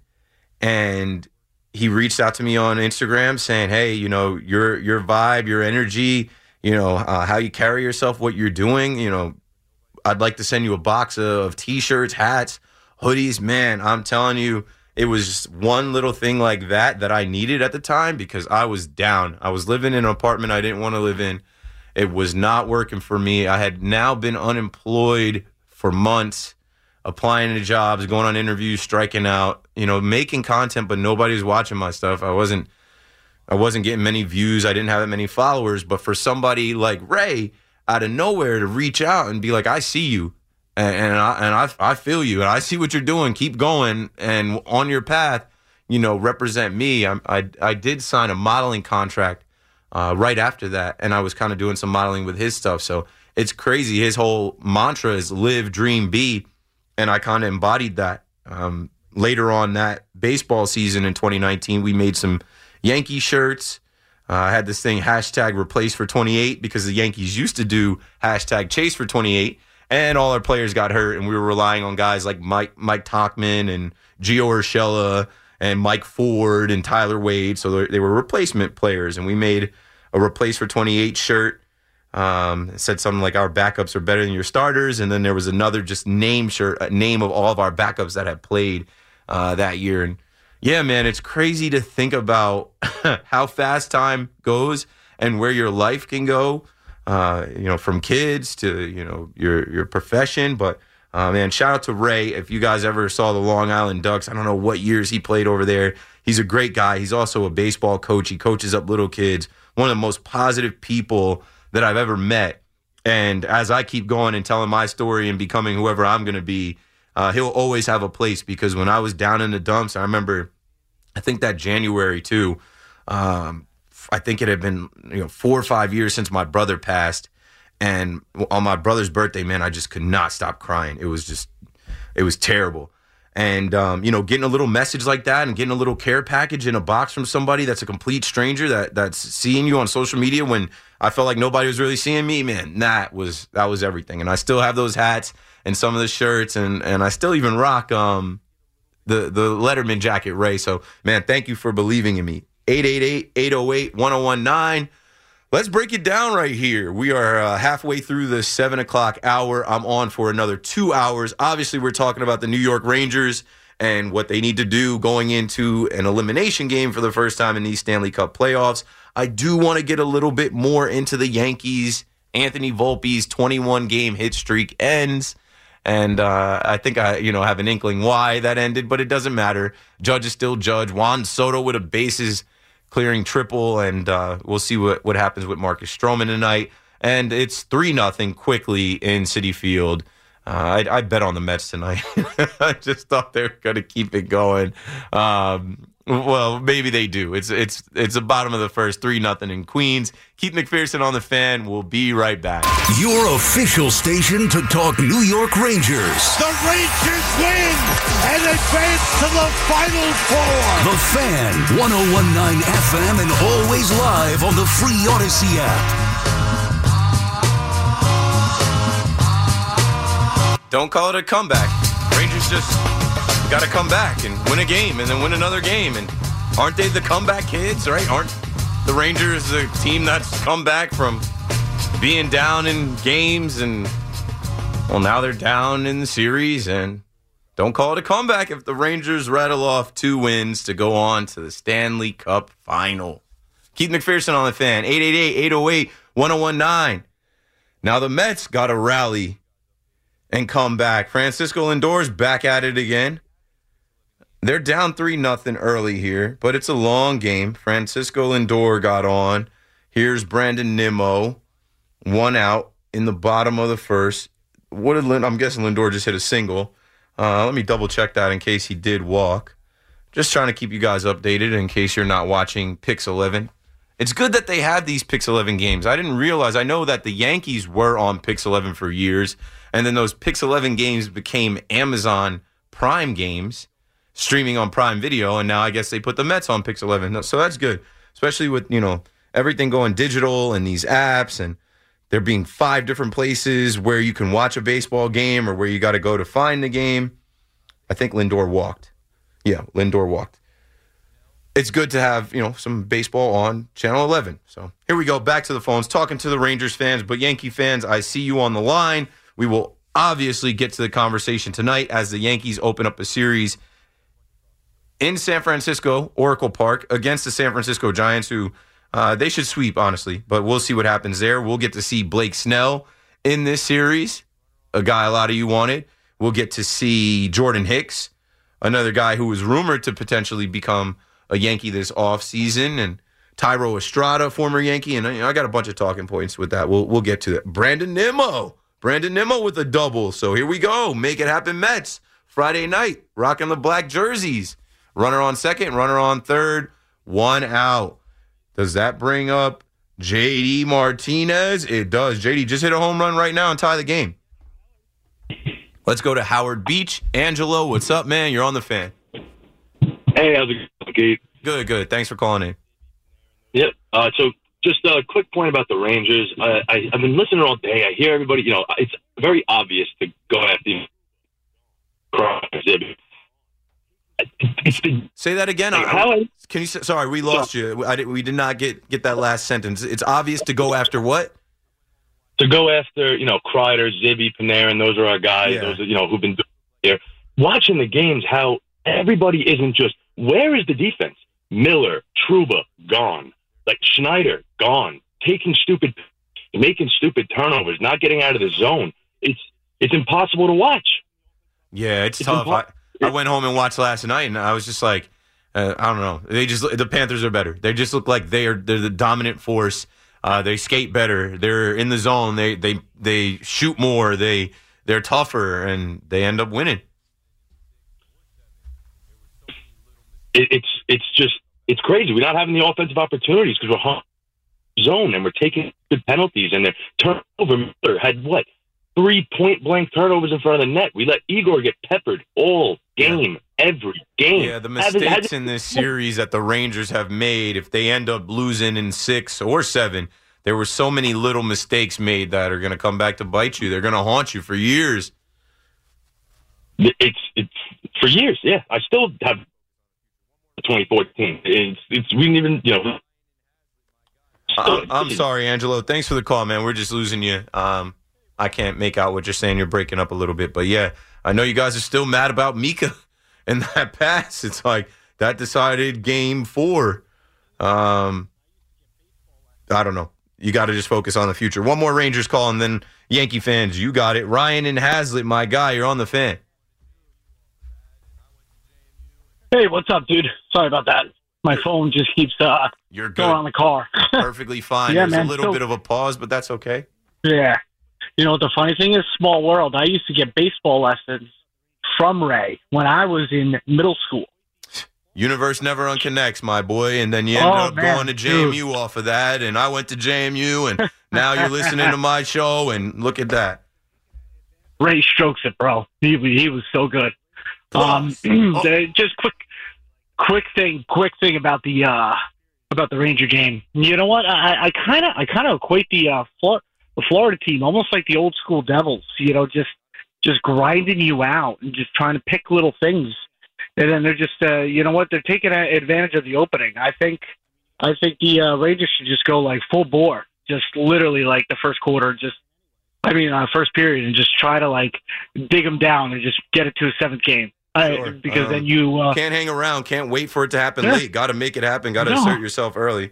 And he reached out to me on Instagram saying, hey, you know, your your vibe, your energy, you know, uh, how you carry yourself, what you're doing, you know, I'd like to send you a box of T-shirts, hats, hoodies. Man, I'm telling you, it was just one little thing like that that I needed at the time because I was down. I was living in an apartment I didn't want to live in. It was not working for me. I had now been unemployed for months, applying to jobs, going on interviews, striking out, you know, making content, but nobody was watching my stuff. I wasn't I wasn't getting many views. I didn't have that many followers. But for somebody like Ray out of nowhere to reach out and be like, I see you. And, and I and I I feel you, and I see what you're doing. Keep going, and on your path, you know, represent me. I I, I did sign a modeling contract uh, right after that, and I was kind of doing some modeling with his stuff. So it's crazy. His whole mantra is live, dream, be, and I kind of embodied that. Um, later on that baseball season in twenty nineteen, we made some Yankee shirts. Uh, I had this thing hashtag replace for twenty-eight because the Yankees used to do hashtag chase for twenty-eight. And all our players got hurt, and we were relying on guys like Mike Mike Tauchman and Gio Urshela and Mike Ford and Tyler Wade. So they were replacement players, and we made a replace for twenty-eight shirt. Um, it said something like our backups are better than your starters, and then there was another just name shirt, a name of all of our backups that had played uh, that year. And yeah, man, it's crazy to think about how fast time goes and where your life can go. Uh, you know, from kids to, you know, your your profession. But, uh, man, shout out to Ray. If you guys ever saw the Long Island Ducks, I don't know what years he played over there. He's a great guy. He's also a baseball coach. He coaches up little kids. One of the most positive people that I've ever met. And as I keep going and telling my story and becoming whoever I'm going to be, uh, he'll always have a place, because when I was down in the dumps, I remember, I think that January too, um, I think it had been, you know, four or five years since my brother passed. And on my brother's birthday, man, I just could not stop crying. It was just, it was terrible. And, um, you know, getting a little message like that and getting a little care package in a box from somebody that's a complete stranger that that's seeing you on social media when I felt like nobody was really seeing me, man, that was, that was everything. And I still have those hats and some of the shirts, and, and I still even rock um, the, the Letterman jacket, Ray. So, man, thank you for believing in me. eight eight eight, eight oh eight, one oh one nine. Let's break it down right here. We are uh, halfway through the seven o'clock hour. I'm on for another two hours. Obviously, we're talking about the New York Rangers and what they need to do going into an elimination game for the first time in these Stanley Cup playoffs. I do want to get a little bit more into the Yankees. Anthony Volpe's twenty-one game hit streak ends. And uh, I think I, you know, have an inkling why that ended, but it doesn't matter. Judge is still Judge. Juan Soto with a bases clearing triple, and uh, we'll see what, what happens with Marcus Stroman tonight. And it's three nothing quickly in Citi Field. Uh, I, I bet on the Mets tonight. I just thought they were going to keep it going. Um, well, maybe they do. It's it's it's the bottom of the first, three nothing in Queens. Keith McPherson on the Fan. We'll be right back. Your official station to talk New York Rangers. The Rangers win and advance to the Final Four. The Fan, one oh one point nine F M, and always live on the free Odyssey app. Don't call it a comeback. Rangers just got to come back and win a game and then win another game. And aren't they the comeback kids, right? Aren't the Rangers the team that's come back from being down in games? And, well, now they're down in the series. And don't call it a comeback if the Rangers rattle off two wins to go on to the Stanley Cup final. Keith McPherson on the Fan, eight eight eight, eight oh eight, one oh one nine. Now the Mets got to rally and come back. Francisco Lindor's back at it again. They're down three nothing early here, but it's a long game. Francisco Lindor got on. Here's Brandon Nimmo, one out in the bottom of the first. What did Lind- I'm guessing Lindor just hit a single. Uh, let me double check that in case he did walk. Just trying to keep you guys updated in case you're not watching Pix eleven. It's good that they have these Pix eleven games. I didn't realize. I know that the Yankees were on Pix eleven for years, and then those Pix eleven games became Amazon Prime games, streaming on Prime Video, and now I guess they put the Mets on Pix eleven. So that's good, especially with, you know, everything going digital and these apps, and there being five different places where you can watch a baseball game or where you got to go to find the game. I think Lindor walked. Yeah, Lindor walked. It's good to have, you know, some baseball on Channel eleven. So here we go, back to the phones, talking to the Rangers fans, but Yankee fans, I see you on the line. We will obviously get to the conversation tonight as the Yankees open up a series in San Francisco, Oracle Park, against the San Francisco Giants, who uh, they should sweep, honestly, but we'll see what happens there. We'll get to see Blake Snell in this series, a guy a lot of you wanted. We'll get to see Jordan Hicks, another guy who was rumored to potentially become a Yankee this offseason, and Thairo Estrada, former Yankee, and you know, I got a bunch of talking points with that. We'll we'll get to that. Brandon Nimmo Brandon Nimmo with a double. So here we go. Make it happen, Mets. Friday night, rocking the black jerseys. Runner on second, runner on third, one out. Does that bring up J D Martinez? It does. J D just hit a home run right now and tie the game. Let's go to Howard Beach. Angelo, what's up, man? You're on the Fan. Hey, how's it going, Gabe? Good, good. Thanks for calling in. Yep. Uh, so just a quick point about the Rangers. I, I, I've been listening all day. I hear everybody, you know, it's very obvious to go after the It's been, Say that again. Like, how I, Can you? Sorry, we lost so, you. I did, we did not get, get that last sentence. It's obvious to go after what? To go after, you know, Kreider, Zibby, Panarin. Those are our guys. Yeah. Those are, you know, who've been here. Watching the games, how everybody isn't just, where is the defense? Miller, Trouba, gone. Like Schneider, gone. Taking stupid, making stupid turnovers, not getting out of the zone. It's it's impossible to watch. Yeah, it's, it's tough. Impo- I, I went home and watched last night, and I was just like, uh, I don't know. They just the Panthers are better. They just look like they are. They're the dominant force. Uh, they skate better. They're in the zone. They they they shoot more. They they're tougher, and they end up winning. It, it's it's just it's crazy. We're not having the offensive opportunities because we're home zone and we're taking good penalties. And their turnover Miller had what? Three point-blank turnovers in front of the net. We let Igor get peppered all game, yeah. every game. Yeah, the mistakes had, had, in this series that the Rangers have made, if they end up losing in six or seven, there were so many little mistakes made that are going to come back to bite you. They're going to haunt you for years. It's it's for years, yeah. I still have twenty fourteen. It's, it's we didn't even, you know. I'm, I'm sorry, Angelo. Thanks for the call, man. We're just losing you. Um, I can't make out what you're saying. You're breaking up a little bit. But, yeah, I know you guys are still mad about Mika and that pass. It's like that decided game four. Um, I don't know. You got to just focus on the future. One more Rangers call, and then Yankee fans, you got it. Ryan in Hazlitt, my guy, you're on the Fan. Hey, what's up, dude? Sorry about that. My phone just keeps uh, You're good. going on the car. Perfectly fine. Yeah, There's man, a little so, bit of a pause, but that's okay. Yeah. You know what the funny thing is? Small world. I used to get baseball lessons from Ray when I was in middle school. Universe never unconnects, my boy, and then you ended oh, up man, going to J M U dude. Off of that, and I went to J M U, and now you're listening to my show, and look at that. Ray strokes it, bro. He, he was so good. Um, oh. Just quick, quick thing, quick thing about the uh, about the Ranger game. You know what? I kind of, I kind of equate the uh, Flor- the Florida team almost like the old school Devils. You know, just just grinding you out and just trying to pick little things, and then they're just, uh, you know what? They're taking advantage of the opening. I think, I think the uh, Rangers should just go like full bore, just literally like the first quarter, just. I mean, uh, first period, and just try to like dig them down and just get it to a seventh game. Sure. I, because um, then you uh, can't hang around, can't wait for it to happen yeah. late. Got to make it happen. Got to no. assert yourself early.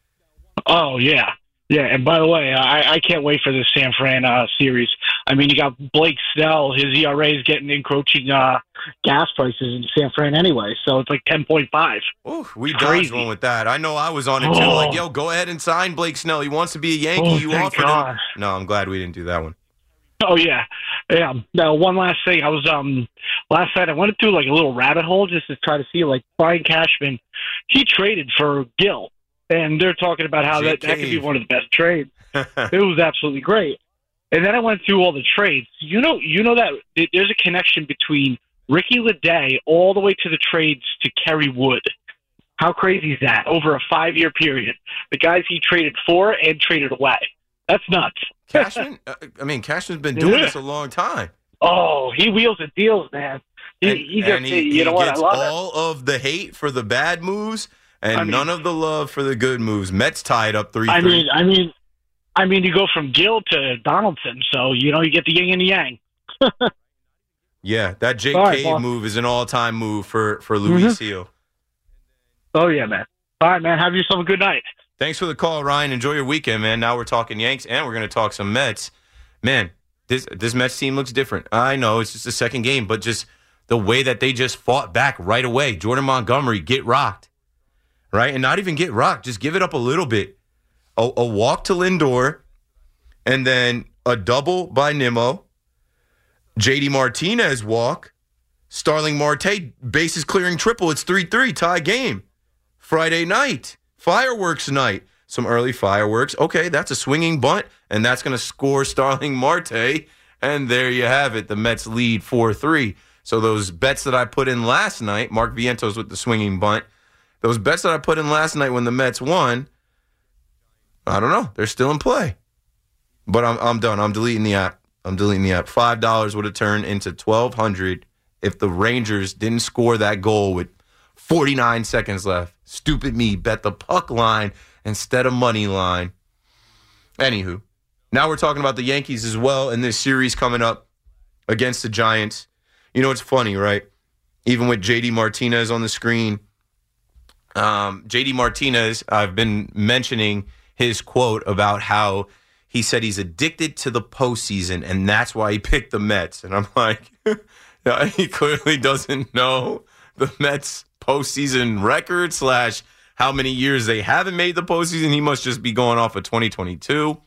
Oh yeah, yeah. And by the way, I, I can't wait for this San Fran uh, series. I mean, you got Blake Snell. His E R A is getting encroaching uh, gas prices in San Fran anyway, so it's like ten point five. Oh, we dodged one with that. I know I was on it too. Oh. Like, yo, go ahead and sign Blake Snell. He wants to be a Yankee. Oh, you thank offered God. him. No, I'm glad we didn't do that one. Oh yeah, yeah. Now one last thing. I was um last night. I went through like a little rabbit hole just to try to see like Brian Cashman. He traded for Gill, and they're talking about how that, that could be one of the best trades. It was absolutely great. And then I went through all the trades. You know, you know that there's a connection between Ricky Leday all the way to the trades to Kerry Wood. How crazy is that? Over a five-year period, the guys he traded for and traded away. That's nuts. Cashman, I mean, Cashman's been doing yeah. this a long time. Oh, he wheels and deals, man. He, and, he just, and he, you he know what? I gets love all it. of the hate for the bad moves and I mean, none of the love for the good moves. Mets tied up three. I three. mean, I mean, I mean, you go from Gill to Donaldson, so you know you get the yin and the yang. Yeah, that Jake right, Cave boss. move is an all-time move for for Luis mm-hmm. Seal. Oh yeah, man. All right, man. Have yourself a good night. Thanks for the call, Ryan. Enjoy your weekend, man. Now we're talking Yanks, and we're going to talk some Mets. Man, this this Mets team looks different. I know it's just the second game, but just the way that they just fought back right away. Jordan Montgomery, get rocked, right? And not even get rocked, just give it up a little bit. A, a walk to Lindor, and then a double by Nimmo, J D Martinez walk, Starling Marte bases clearing triple. It's three three, tie game. Friday night, fireworks night. Some early fireworks. Okay, that's a swinging bunt, and that's going to score Starling Marte. And there you have it. The Mets lead four three. So those bets that I put in last night, Mark Vientos with the swinging bunt, those bets that I put in last night when the Mets won, I don't know. They're still in play. But I'm I'm done. I'm deleting the app. I'm deleting the app. five dollars would have turned into twelve hundred if the Rangers didn't score that goal with forty-nine seconds left. Stupid me. Bet the puck line instead of money line. Anywho, now we're talking about the Yankees as well in this series coming up against the Giants. You know, it's funny, right? Even with J D Martinez on the screen, um, J D Martinez, I've been mentioning his quote about how he said he's addicted to the postseason, and that's why he picked the Mets. And I'm like, he clearly doesn't know the Mets' postseason record slash how many years they haven't made the postseason. He must just be going off of twenty twenty-two.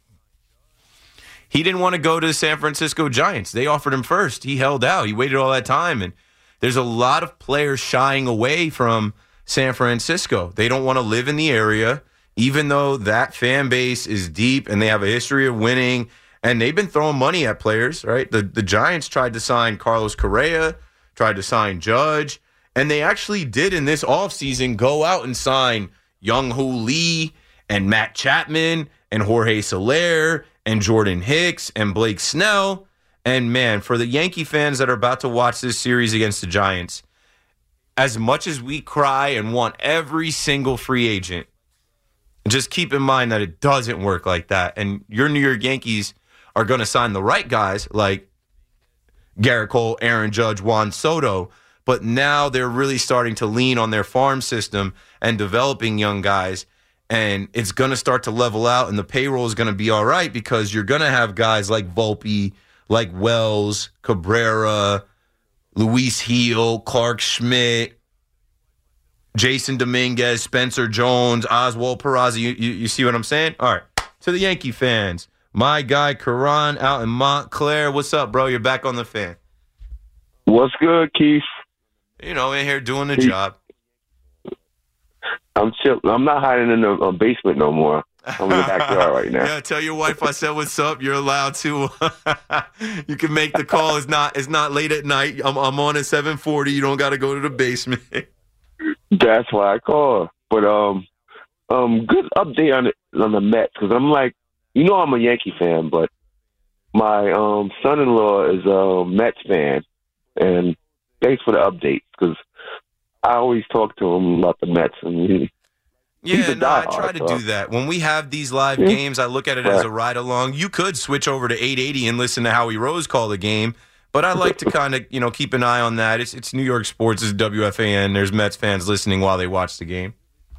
He didn't want to go to the San Francisco Giants. They offered him first. He held out. He waited all that time. And there's a lot of players shying away from San Francisco. They don't want to live in the area, even though that fan base is deep and they have a history of winning. And they've been throwing money at players, right? The, the Giants tried to sign Carlos Correa, tried to sign Judge. And they actually did in this offseason go out and sign Young-Hoo Lee and Matt Chapman and Jorge Soler and Jordan Hicks and Blake Snell. And, man, for the Yankee fans that are about to watch this series against the Giants, as much as we cry and want every single free agent, just keep in mind that it doesn't work like that. And your New York Yankees are going to sign the right guys like Garrett Cole, Aaron Judge, Juan Soto. But now they're really starting to lean on their farm system and developing young guys. And it's going to start to level out, and the payroll is going to be all right because you're going to have guys like Volpe, like Wells, Cabrera, Luis Heel, Clark Schmidt, Jason Dominguez, Spencer Jones, Oswald Peraza. You, you, you see what I'm saying? All right. To the Yankee fans, my guy Karan out in Montclair. What's up, bro? You're back on the Fan. What's good, Keith? You know, in here doing the job. I'm chill. I'm not hiding in the uh, basement no more. I'm in the backyard right now. Yeah, tell your wife I said what's up. You're allowed to. You can make the call. It's not. It's not late at night. I'm. I'm on at seven forty. You don't got to go to the basement. That's why I called. But um, um, good update on the on the Mets because I'm like, you know, I'm a Yankee fan, but my um son-in-law is a Mets fan, and thanks for the update because I always talk to him about the Mets, and he, yeah, no, I try to so. do that. When we have these live yeah. games, I look at it right. as a ride-along. You could switch over to eight eighty and listen to Howie Rose call the game, but I like to kind of, you know, keep an eye on that. It's it's New York sports, it's W F A N. There's Mets fans listening while they watch the game.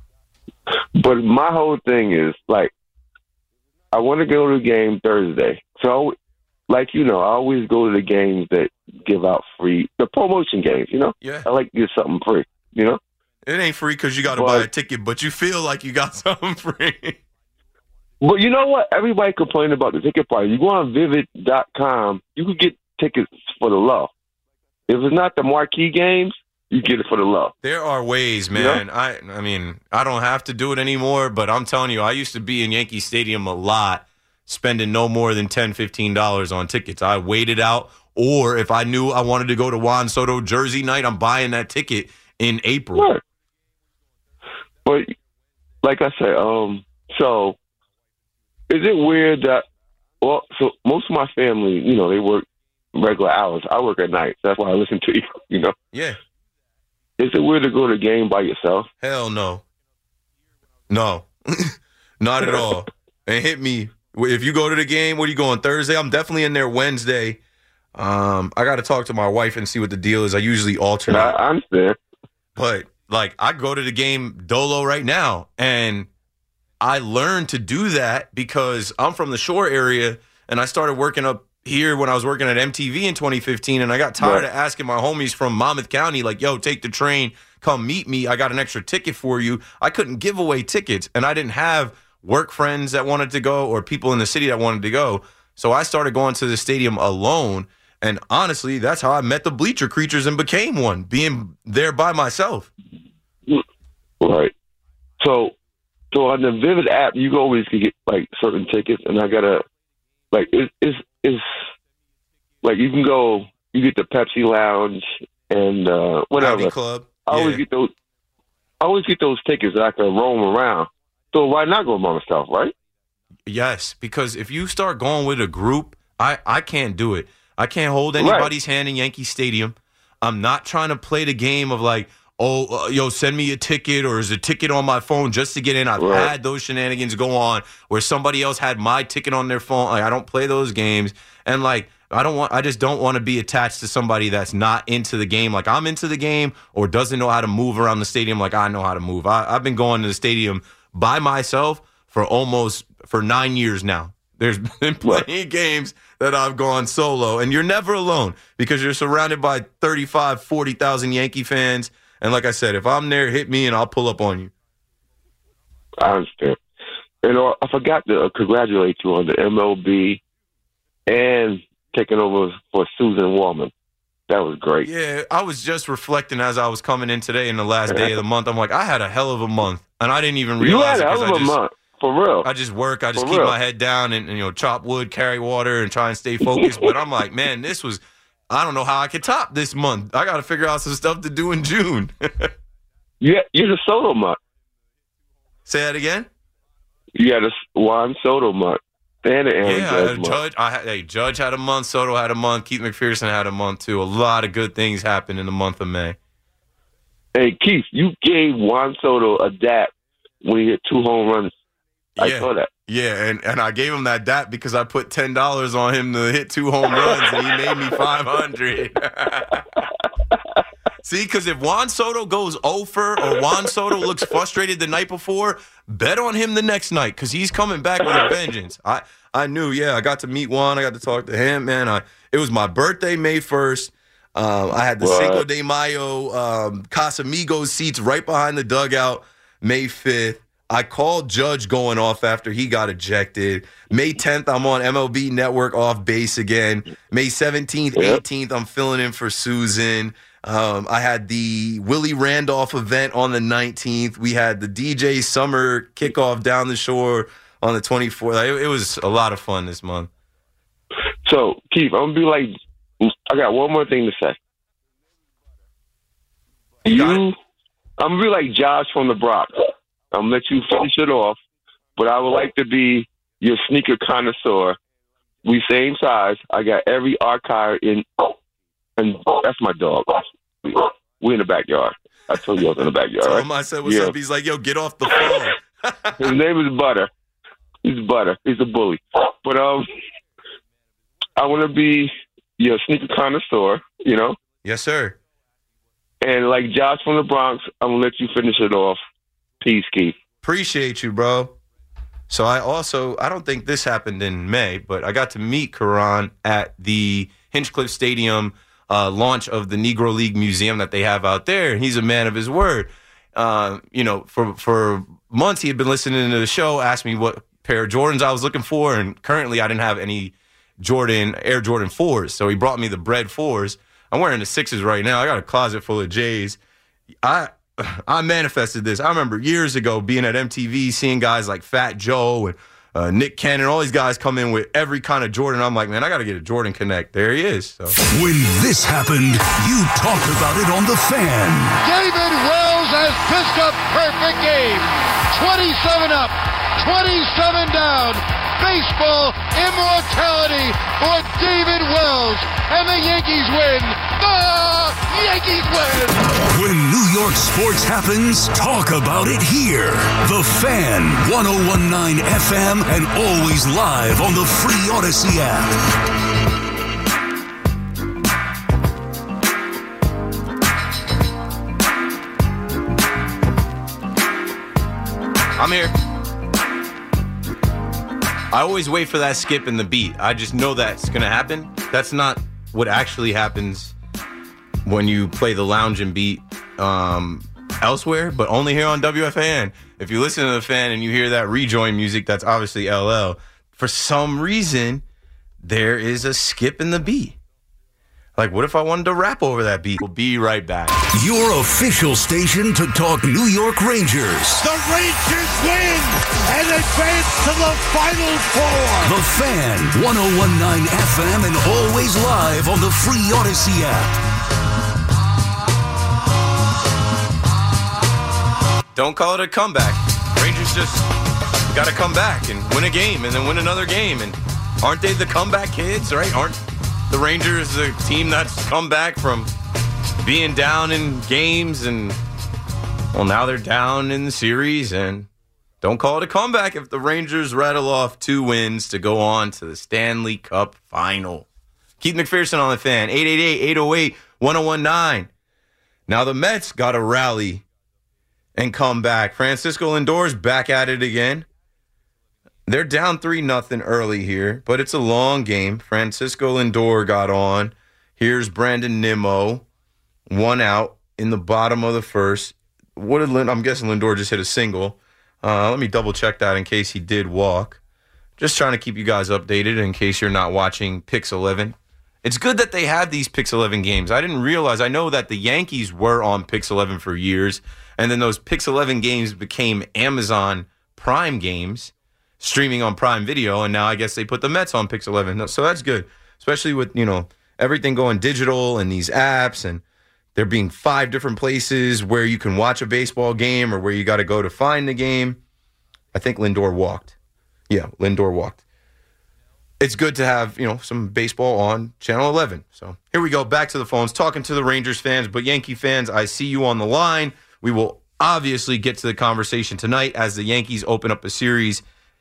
But my whole thing is, like, I want to go to the game Thursday. So, like, you know, I always go to the games that give out free, the promotion games, you know? Yeah. I like to get something free. You know, it ain't free because you got to buy a ticket, but you feel like you got something free. But you know what? Everybody complain about the ticket price. You go on Vivid dot com, you can get tickets for the low. If it's not the marquee games, you get it for the low. There are ways, man. You know? I, I mean, I don't have to do it anymore, but I'm telling you, I used to be in Yankee Stadium a lot, spending no more than ten dollars, fifteen dollars on tickets. I waited out, or if I knew I wanted to go to Juan Soto Jersey night, I'm buying that ticket in April. Right. But like I said, um, so is it weird that well, so most of my family, you know, they work regular hours. I work at night. So that's why I listen to you. You know. Yeah. Is it weird to go to the game by yourself? Hell no. No, not at all. And hit me if you go to the game. What are you going Thursday? I'm definitely in there Wednesday. Um, I got to talk to my wife and see what the deal is. I usually alternate. I understand. But, like, I go to the game dolo right now, and I learned to do that because I'm from the Shore area, and I started working up here when I was working at M T V in twenty fifteen, and I got tired right. of asking my homies from Monmouth County, like, yo, take the train, come meet me. I got an extra ticket for you. I couldn't give away tickets, and I didn't have work friends that wanted to go or people in the city that wanted to go. So I started going to the stadium alone. And honestly, that's how I met the bleacher creatures and became one, being there by myself. Right. So, so on the Vivid app, you always can get like certain tickets, and I gotta like it's it's, it's like you can go, you get the Pepsi Lounge and uh, whatever. Audi Club. I always Yeah. get those. I always get those tickets that I can roam around. So why not go by myself, right? Yes, because if you start going with a group, I, I can't do it. I can't hold anybody's hand in Yankee Stadium. I'm not trying to play the game of like, oh, uh, yo, send me a ticket or is a ticket on my phone just to get in. I've Right. had those shenanigans go on where somebody else had my ticket on their phone. Like, I don't play those games. And like, I don't want, I just don't want to be attached to somebody that's not into the game like I'm into the game or doesn't know how to move around the stadium like I know how to move. I, I've been going to the stadium by myself for almost, for nine years now. There's been plenty of games that I've gone solo, and you're never alone because you're surrounded by thirty-five, forty thousand Yankee fans. And like I said, if I'm there, hit me and I'll pull up on you. I understand. And uh, I forgot to uh, congratulate you on the M L B and taking over for Susan Wallman. That was great. Yeah, I was just reflecting as I was coming in today in the last day of the month. I'm like, I had a hell of a month, and I didn't even You realize had a it hell 'cause of I a just, month, for real. I just work. I just For keep real. my head down and, and, you know, chop wood, carry water, and try and stay focused. But I'm like, man, this was, I don't know how I could top this month. I got to figure out some stuff to do in June. Yeah, you're the Soto month. Say that again? You had a Juan Soto month and an Aaron Yeah, Judge I- month. Judge. I had, hey, Judge had a month. Soto had a month. Keith McPherson had a month too. A lot of good things happened in the month of May. Hey, Keith, you gave Juan Soto a dap when he hit two home runs. I Yeah. saw that. Yeah, and, and I gave him that dap because I put ten dollars on him to hit two home runs, and he made me five hundred. See, because if Juan Soto goes oh for or Juan Soto looks frustrated the night before, bet on him the next night because he's coming back with a vengeance. I, I knew, yeah, I got to meet Juan. I got to talk to him, man. I, it was my birthday, May first. Um, I had the What? Cinco de Mayo um, Casamigos seats right behind the dugout, May fifth. I called Judge going off after he got ejected. May tenth, I'm on M L B Network off base again. May seventeenth, Yep. eighteenth, I'm filling in for Susan. Um, I had the Willie Randolph event on the nineteenth. We had the D J Summer kickoff down the shore on the twenty-fourth. It, it was a lot of fun this month. So, Keith, I'm going to be like, I got one more thing to say. You, I'm going to be like Josh from the Bronx. I'm going to let you finish it off, but I would like to be your sneaker connoisseur. We same size. I got every archive in, and that's my dog. We in the backyard. I told you I was in the backyard, So right? I said, what's Yeah. up? He's like, yo, get off the phone. His name is Butter. He's Butter. He's a bully. But um, I want to be your sneaker connoisseur, you know? Yes, sir. And like Josh from the Bronx, I'm going to let you finish it off. Peace, Keith. Appreciate you, bro. So I also, I don't think this happened in May, but I got to meet Karan at the Hinchcliffe Stadium uh, launch of the Negro League Museum that they have out there. And he's a man of his word. Uh, you know, for for months he had been listening to the show, asked me what pair of Jordans I was looking for, and currently I didn't have any Jordan Air Jordan fours, so he brought me the Bread fours. I'm wearing the sixes right now. I got a closet full of J's. I I manifested this. I remember years ago being at M T V, seeing guys like Fat Joe and uh, Nick Cannon, all these guys come in with every kind of Jordan. I'm like, man, I got to get a Jordan Connect. There he is. So. When this happened, you talked about it on The Fan. David Wells has pitched a perfect game. twenty-seven up, twenty-seven down. Baseball immortality for David Wells. And the Yankees win. The Yankees win. When New York sports happens, talk about it here. The Fan, one oh one point nine F M, and always live on the free Odyssey app. I'm here. I always wait for that skip in the beat. I just know that's going to happen. That's not what actually happens when you play the lounge and beat um, elsewhere, but only here on W F A N. If you listen to The Fan and you hear that rejoin music, that's obviously L L. For some reason, there is a skip in the beat. Like, what if I wanted to rap over that beat? We'll be right back. Your official station to talk New York Rangers. The Rangers win and advance to the Final Four. The Fan, one oh one point nine F M and always live on the free Odyssey app. Don't call it a comeback. Rangers just got to come back and win a game and then win another game. And aren't they the comeback kids, right? Aren't the Rangers the team that's come back from being down in games? And, well, now they're down in the series. And don't call it a comeback if the Rangers rattle off two wins to go on to the Stanley Cup Final. Keith McPherson on the Fan, eight eight eight, eight oh eight, one oh one nine. Now the Mets got to rally and come back. Francisco Lindor's back at it again. They're down three nothing early here, but it's a long game. Francisco Lindor got on. Here's Brandon Nimmo, one out in the bottom of the first. What did Lind- I'm guessing Lindor just hit a single. Uh, let me double check that in case he did walk. Just trying to keep you guys updated in case you're not watching Pix eleven. It's good that they have these Pix eleven games. I didn't realize. I know that the Yankees were on Pix eleven for years, and then those Pix eleven games became Amazon Prime games, streaming on Prime Video, and now I guess they put the Mets on Pix eleven. So that's good, especially with, you know, everything going digital and these apps, and there being five different places where you can watch a baseball game or where you got to go to find the game. I think Lindor walked. Yeah, Lindor walked. It's good to have, you know, some baseball on Channel eleven. So here we go, back to the phones, talking to the Rangers fans, but Yankee fans, I see you on the line. We will obviously get to the conversation tonight as the Yankees open up a series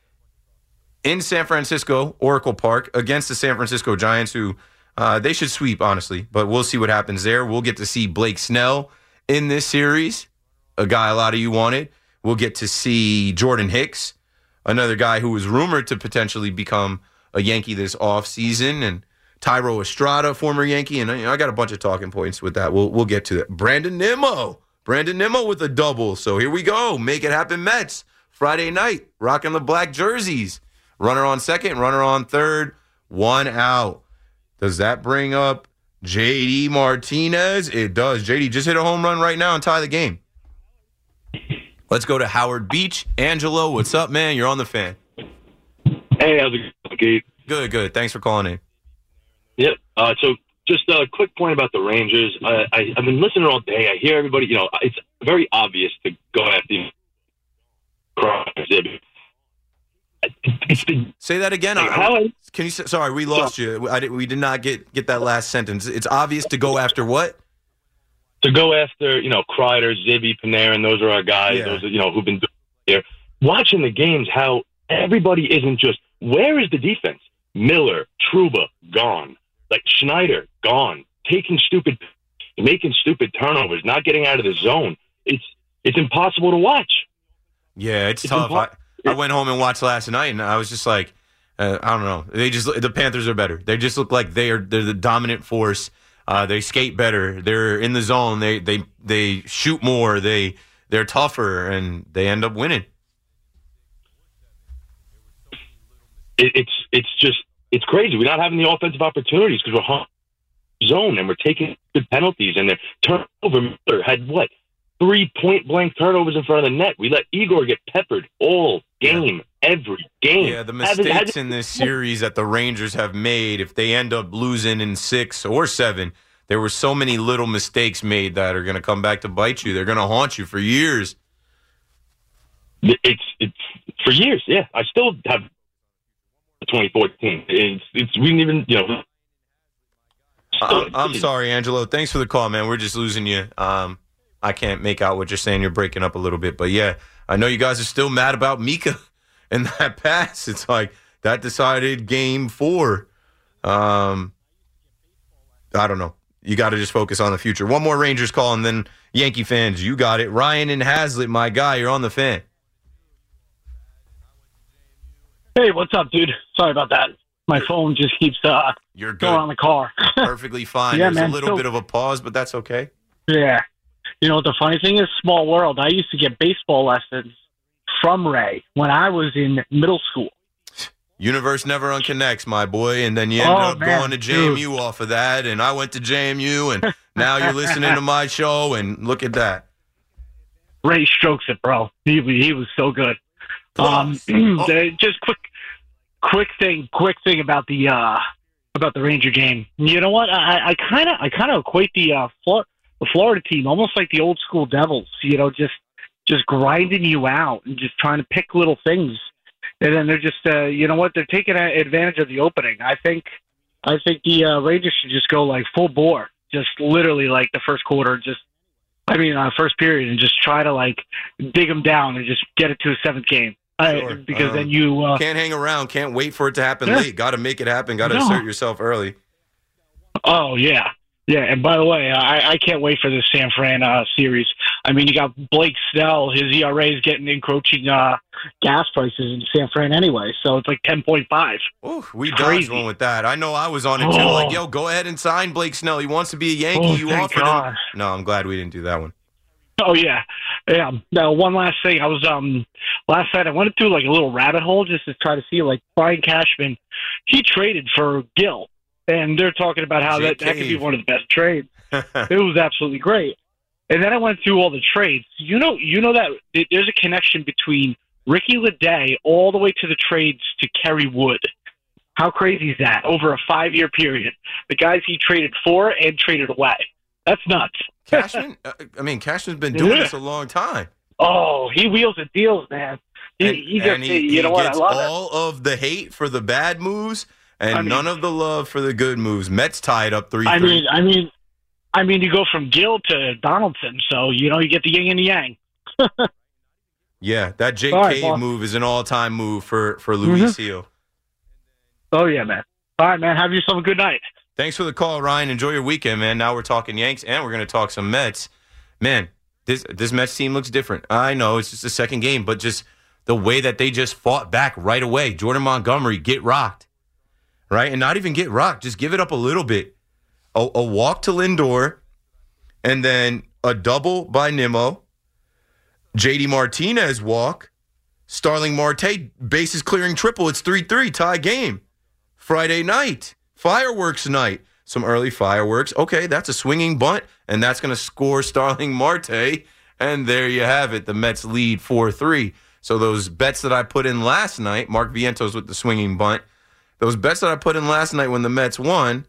in San Francisco, Oracle Park, against the San Francisco Giants, who uh, they should sweep, honestly. But we'll see what happens there. We'll get to see Blake Snell in this series, a guy a lot of you wanted. We'll get to see Jordan Hicks, another guy who was rumored to potentially become a Yankee this offseason, and Thairo Estrada, former Yankee. And you know, I got a bunch of talking points with that. We'll, we'll get to that. Brandon Nimmo. Brandon Nimmo with a double. So here we go. Make it happen, Mets. Friday night, rocking the black jerseys. Runner on second, runner on third, one out. Does that bring up J D Martinez? It does. J D just hit a home run right now and tie the game. Let's go to Howard Beach. Angelo, what's up, man? You're on the Fan. Hey, how's it going, Keith? Good, good. Thanks for calling in. Yep. Uh, so just a quick point about the Rangers. I, I, I've been listening all day. I hear everybody, you know, it's very obvious to go after Crosby. It's been, Say that again. Like, how I, Can you? Sorry, we lost so, you. I did, we did not get, get that last sentence. It's obvious to go after what? To go after, you know, Kreider, Zibby, Panarin. Those are our guys. Yeah. Those are, you know, who've been doing here. Watching the games, how everybody isn't just, where is the defense? Miller, Trouba, gone. Like Schneider, gone. Taking stupid, making stupid turnovers, not getting out of the zone. It's it's impossible to watch. Yeah, it's, it's tough. Impo- I, I went home and watched last night, and I was just like, uh, I don't know. They just the Panthers are better. They just look like they are. They're the dominant force. Uh, they skate better. They're in the zone. They they they shoot more. They they're tougher, and they end up winning. It, it's it's just it's crazy. We're not having the offensive opportunities because we're home zone and we're taking good penalties. And their turnover Miller had what three point blank turnovers in front of the net. We let Igor get peppered all game, yeah. every game. Yeah, the mistakes hasn't, hasn't, in this series that the Rangers have made, if they end up losing in six or seven, there were so many little mistakes made that are going to come back to bite you. They're going to haunt you for years. It's it's for years. Yeah, I still have twenty fourteen. It's it's we didn't even you know. I'm, I'm sorry, Angelo. Thanks for the call, man. We're just losing you. Um, I can't make out what you're saying. You're breaking up a little bit, but yeah, I know you guys are still mad about Mika and that pass. It's like that decided game four. Um, I don't know. You got to just focus on the future. One more Rangers call, and then Yankee fans, you got it. Ryan in Hazlitt, my guy, you're on the Fan. Hey, what's up, dude? Sorry about that. My phone just keeps uh, You're good. going on the car. Perfectly fine. Yeah, There's man. a little So- bit of a pause, but that's okay. Yeah. You know what the funny thing is? Small world. I used to get baseball lessons from Ray when I was in middle school. Universe never unconnects, my boy. And then you ended Oh, up man, going to J M U off of that. And I went to J M U. And now you're listening to my show. And look at that. Ray strokes it, bro. He he was so good. Um, Oh. just quick, quick thing, quick thing about the uh, about the Ranger game. You know what? I kind of I kind of equate the uh, Flor- the Florida team almost like the old school Devils. You know, just just grinding you out and just trying to pick little things, and then they're just uh, you know what? They're taking advantage of the opening. I think I think the uh, Rangers should just go like full bore, just literally like the first quarter, just. I mean, uh, first period, and just try to like dig them down and just get it to a seventh game. Sure. I, because Um, then you uh, can't hang around. Can't wait for it to happen Yeah. late. Got to make it happen. Got to No. assert yourself early. Oh yeah, yeah. And by the way, I, I can't wait for this San Fran uh, series. I mean, you got Blake Snell. His E R A is getting encroaching uh, gas prices in San Fran anyway, so it's like ten point five. Ooh, we It's dodged crazy. one with that. I know I was on it too. Oh. Like, yo, go ahead and sign Blake Snell. He wants to be a Yankee. Oh, you thank offered God. him. No, I'm glad we didn't do that one. Oh yeah, yeah. Now one last thing. I was um last night. I went through like a little rabbit hole just to try to see like Brian Cashman. He traded for Gill, and they're talking about how that, Jake that could be Cave. one of the best trades. It was absolutely great. And then I went through all the trades. You know, you know that th- there's a connection between Ricky Leday all the way to the trades to Kerry Wood. How crazy is that? Over a five-year period, the guys he traded for and traded away. That's nuts. Cashman, uh, I mean, Cashman's been doing Yeah. this a long time. Oh, he wheels and deals, man. He, And, he just, and he, you he know what? I gets love it. all of the hate for the bad moves and I mean- none of the love for the good moves. Mets tied up three three. I mean, I mean, I mean, you go from Gill to Donaldson, so you know you get the yin and the yang. yeah, that Jake All right, Cave boss. move is an all-time move for, for Luis Mhm. Seal. Oh yeah, man. All right, man. Have yourself a good night. Thanks for the call, Ryan. Enjoy your weekend, man. Now we're talking Yanks, and we're going to talk some Mets. Man, this this Mets team looks different. I know it's just the second game, but just the way that they just fought back right away. Jordan Montgomery, get rocked, right? And not even get rocked, just give it up a little bit. A, a walk to Lindor, and then a double by Nimmo. J D Martinez walk. Starling Marte, bases clearing triple. It's three three, tie game. Friday night, fireworks night. Some early fireworks. Okay, that's a swinging bunt, and that's going to score Starling Marte. And there you have it. The Mets lead four three. So those bets that I put in last night, Mark Vientos with the swinging bunt, those bets that I put in last night when the Mets won,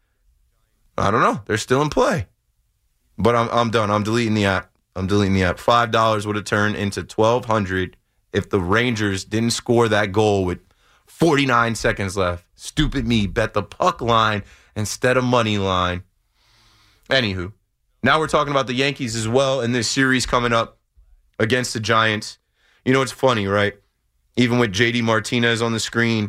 I don't know. They're still in play. But I'm I'm done. I'm deleting the app. I'm deleting the app. five dollars would have turned into twelve hundred dollars if the Rangers didn't score that goal with forty-nine seconds left. Stupid me. Bet the puck line instead of money line. Anywho, now we're talking about the Yankees as well in this series coming up against the Giants. You know, it's funny, right? Even with J D Martinez on the screen,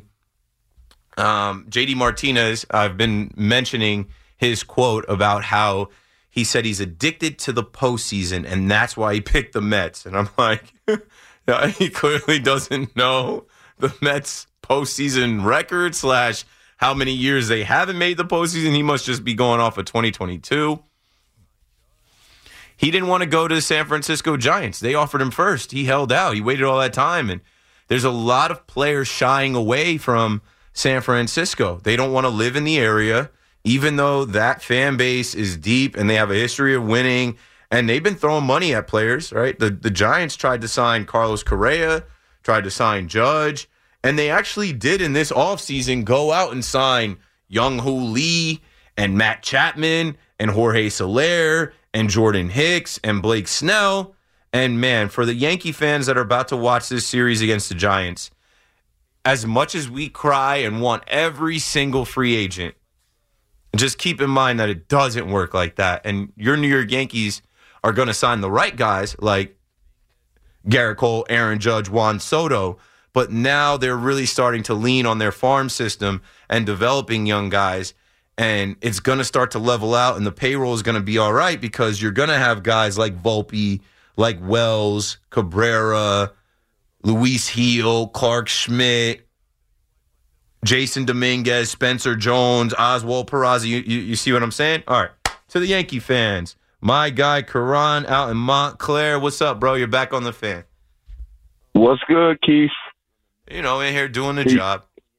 um, J D Martinez, I've been mentioning his quote about how he said he's addicted to the postseason, and that's why he picked the Mets. And I'm like, he clearly doesn't know the Mets postseason record slash how many years they haven't made the postseason. He must just be going off of twenty twenty-two. He didn't want to go to the San Francisco Giants. They offered him first. He held out. He waited all that time. And there's a lot of players shying away from San Francisco. They don't want to live in the area, even though that fan base is deep and they have a history of winning. And they've been throwing money at players, right? The, the Giants tried to sign Carlos Correa, tried to sign Judge. And they actually did in this offseason go out and sign Young-Hoo Lee and Matt Chapman and Jorge Soler and Jordan Hicks and Blake Snell. And, man, for the Yankee fans that are about to watch this series against the Giants, as much as we cry and want every single free agent, just keep in mind that it doesn't work like that. And your New York Yankees are going to sign the right guys like Garrett Cole, Aaron Judge, Juan Soto. But now they're really starting to lean on their farm system and developing young guys. And it's going to start to level out, and the payroll is going to be all right because you're going to have guys like Volpe, like Wells, Cabrera, Luis Gil, Clark Schmidt, Jason Dominguez, Spencer Jones, Oswald Peraza. You, you, you see what I'm saying? All right. To the Yankee fans, my guy Karan out in Montclair. What's up, bro? You're back on the Fan. What's good, Keith? You know, in here doing the Keith. job.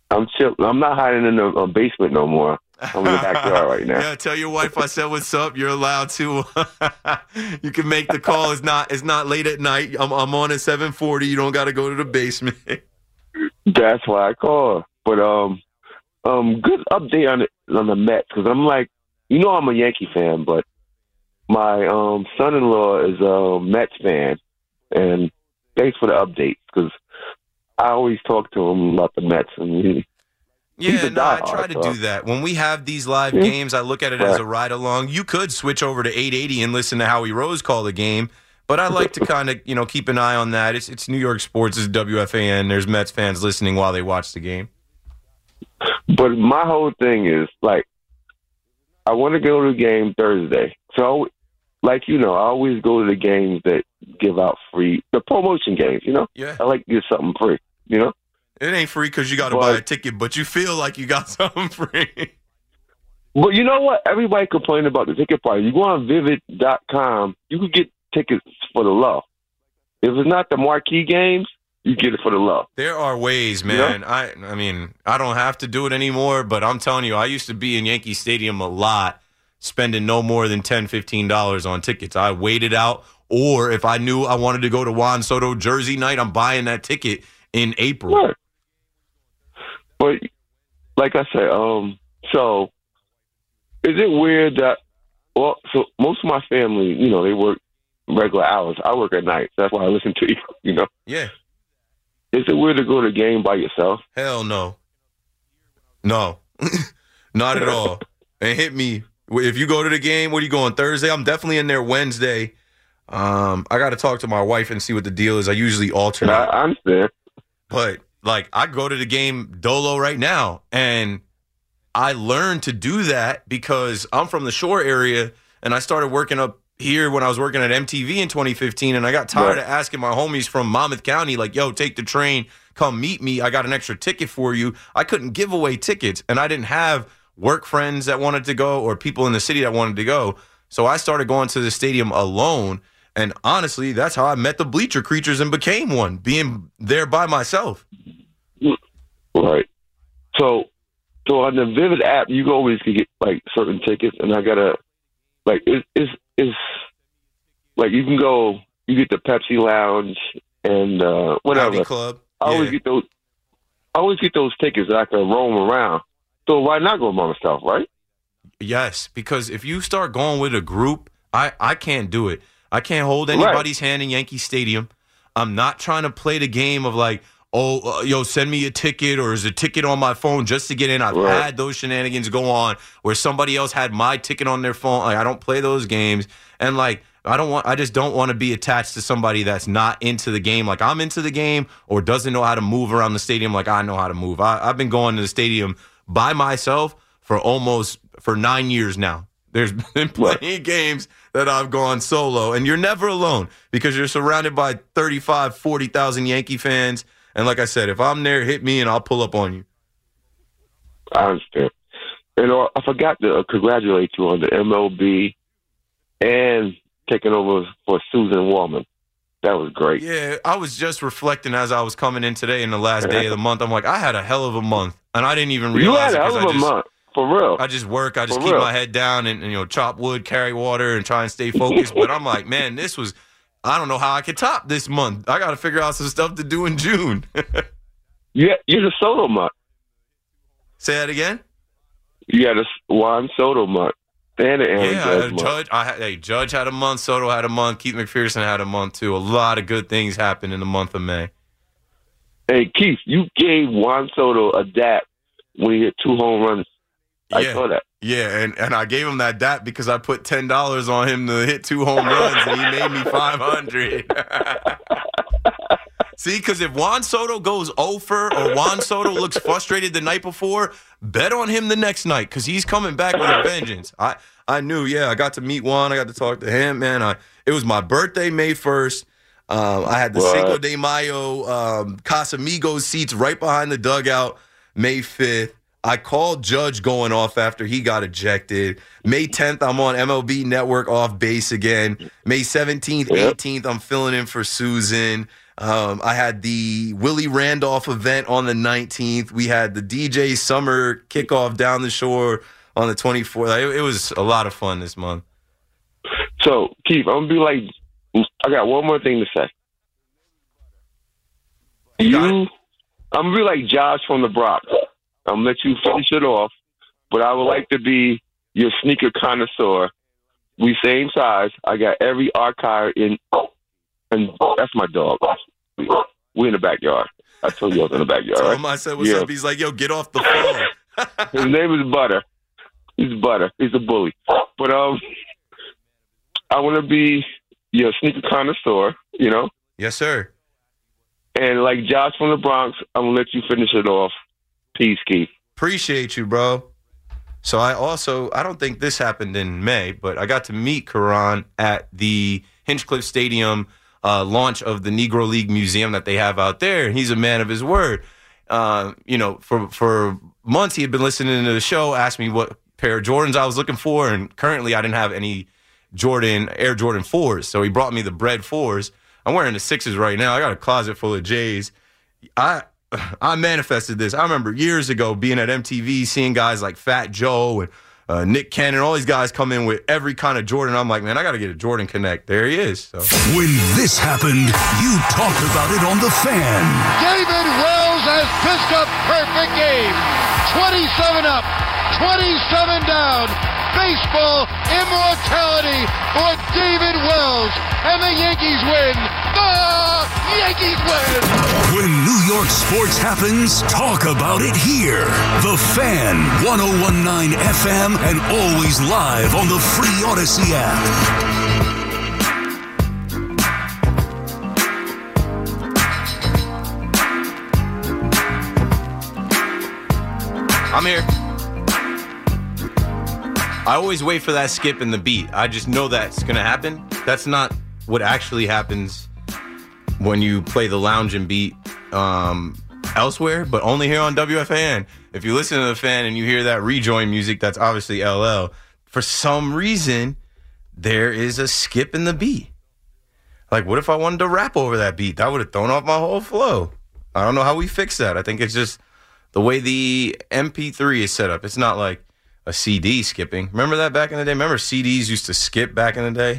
I'm chill. I'm not hiding in the uh, basement no more. I'm in the backyard right now. Yeah, tell your wife I said what's up. You're allowed to. You can make the call. It's not. It's not late at night. I'm. I'm on at seven forty. You don't got to go to the basement. That's why I called. But um, um, good update on the on the Mets, because I'm like, you know, I'm a Yankee fan, but my um son-in-law is a Mets fan, and thanks for the update, because I always talk to him about the Mets, and he, yeah, no, I try to do that. When we have these live yeah. games, I look at it right. as a ride-along. You could switch over to eight eighty and listen to Howie Rose call the game, but I like to kind of, you know, keep an eye on that. It's it's New York sports, it's W F A N. There's Mets fans listening while they watch the game. But my whole thing is, like, I want to go to the game Thursday. So, like, you know, I always go to the games that give out free, the promotion games, you know? Yeah. I like to get something free, you know? It ain't free because you got to buy a ticket, but you feel like you got something free. But you know what? Everybody complained about the ticket price. You go on vivid dot com, you can get tickets for the low. If it's not the marquee games, you get it for the low. There are ways, man. You know? I I mean, I don't have to do it anymore, but I'm telling you, I used to be in Yankee Stadium a lot, spending no more than ten dollars, fifteen dollars on tickets. I waited out, or if I knew I wanted to go to Juan Soto Jersey night, I'm buying that ticket in April. Right. But like I said, um, so is it weird that, well, so most of my family, you know, they work regular hours. I work at night. That's why I listen to you, you know? Yeah. Is it weird to go to a game by yourself? Hell no. No. Not at all. And hit me. If you go to the game, what are you going, Thursday? I'm definitely in there Wednesday. Um, I got to talk to my wife and see what the deal is. I usually alternate. I, I understand. But, like, I go to the game dolo right now, and I learned to do that because I'm from the shore area, and I started working up here when I was working at M T V in twenty fifteen, and I got tired right. of asking my homies from Monmouth County, like, yo, take the train, come meet me. I got an extra ticket for you. I couldn't give away tickets, and I didn't have work friends that wanted to go or people in the city that wanted to go. So I started going to the stadium alone, and honestly, that's how I met the Bleacher Creatures and became one, being there by myself. Right. So, so on the Vivid app, you always can get, like, certain tickets, and I got to, like, it, it's, it's, like, you can go, you get the Pepsi Lounge and uh, whatever. Abbey Club. I always Yeah. get those, I always get those tickets that I can roam around. So why not go by myself, right? Yes, because if you start going with a group, I, I can't do it. I can't hold anybody's hand in Yankee Stadium. I'm not trying to play the game of like, oh, uh, yo, send me a ticket, or is a ticket on my phone just to get in. I've Right. had those shenanigans go on where somebody else had my ticket on their phone. Like, I don't play those games. And like, I don't want, I just don't want to be attached to somebody that's not into the game like I'm into the game, or doesn't know how to move around the stadium like I know how to move. I, I've been going to the stadium by myself for almost, for nine years now. There's been plenty of games that I've gone solo, and you're never alone because you're surrounded by thirty-five, forty thousand Yankee fans. And like I said, if I'm there, hit me and I'll pull up on you. I understand. And uh, I forgot to uh, congratulate you on the M L B and taking over for Susan Wallman. That was great. Yeah, I was just reflecting as I was coming in today in the last day of the month. I'm like, I had a hell of a month, and I didn't even You realize had it a 'cause hell of I a just, month, for real. I just work. I just For keep real. my head down and, and, you know, chop wood, carry water, and try and stay focused. But I'm like, man, this was, I don't know how I could top this month. I got to figure out some stuff to do in June. Yeah, you're the Soto month. Say that again? You had a Juan Soto month and an Aaron Yeah, I Judge had a month. Judge. I had, hey, Judge had a month. Soto had a month. Keith McPherson had a month too. A lot of good things happened in the month of May. Hey, Keith, you gave Juan Soto a dap when he hit two home runs. I Yeah. saw that. Yeah, and, and I gave him that dap because I put ten dollars on him to hit two home runs, and he made me five hundred. See, because if Juan Soto goes oh for or Juan Soto looks frustrated the night before, bet on him the next night because he's coming back with a vengeance. I, I knew, yeah, I got to meet Juan. I got to talk to him, man. I, it was my birthday, May first. Um, I had the What? Cinco de Mayo um, Casamigos seats right behind the dugout, May fifth. I called Judge going off after he got ejected. May tenth, I'm on M L B Network off base again. May seventeenth, Yep. eighteenth, I'm filling in for Susan. Um, I had the Willie Randolph event on the nineteenth. We had the D J Summer kickoff down the shore on the twenty-fourth. It, it was a lot of fun this month. So, Keith, I'm going to be like, I got one more thing to say. You, I'm going to be like Josh from the Bronx. I'm going to let you finish it off, but I would like to be your sneaker connoisseur. We same size. I got every archive in, and that's my dog. We in the backyard. I told you I was in the backyard. Tell right? him I said, what's yeah. up? He's like, yo, get off the phone. His name is Butter. He's Butter. He's a bully. But um, I want to be your sneaker connoisseur, you know? Yes, sir. And like Josh from the Bronx, I'm going to let you finish it off. Peace, Keith. Appreciate you, bro. So I also, I don't think this happened in May, but I got to meet Karan at the Hinchcliffe Stadium uh, launch of the Negro League Museum that they have out there. And he's a man of his word. Uh, you know, for for months he had been listening to the show, asked me what pair of Jordans I was looking for, and currently I didn't have any Jordan, Air Jordan fours. So he brought me the Bread fours. I'm wearing the sixes right now. I got a closet full of J's. I I manifested this. I remember years ago being at M T V, seeing guys like Fat Joe and uh, Nick Cannon, all these guys come in with every kind of Jordan. I'm like, man, I got to get a Jordan Connect. There he is. So. When this happened, you talked about it on The Fan. David Wells has pitched a perfect game. twenty-seven up, twenty-seven down. Baseball immortality for David Wells. And the Yankees win. The Yankees win. When New York sports happens, talk about it here. The Fan, one oh one point nine F M, and always live on the free Odyssey app. I'm here. I always wait for that skip in the beat. I just know that's going to happen. That's not what actually happens when you play the lounging beat um, elsewhere, but only here on W F A N. If you listen to The Fan and you hear that rejoin music, that's obviously L L. For some reason, there is a skip in the beat. Like, what if I wanted to rap over that beat? That would have thrown off my whole flow. I don't know how we fix that. I think it's just the way the M P three is set up. It's not like a C D skipping. Remember that back in the day? Remember C Ds used to skip back in the day?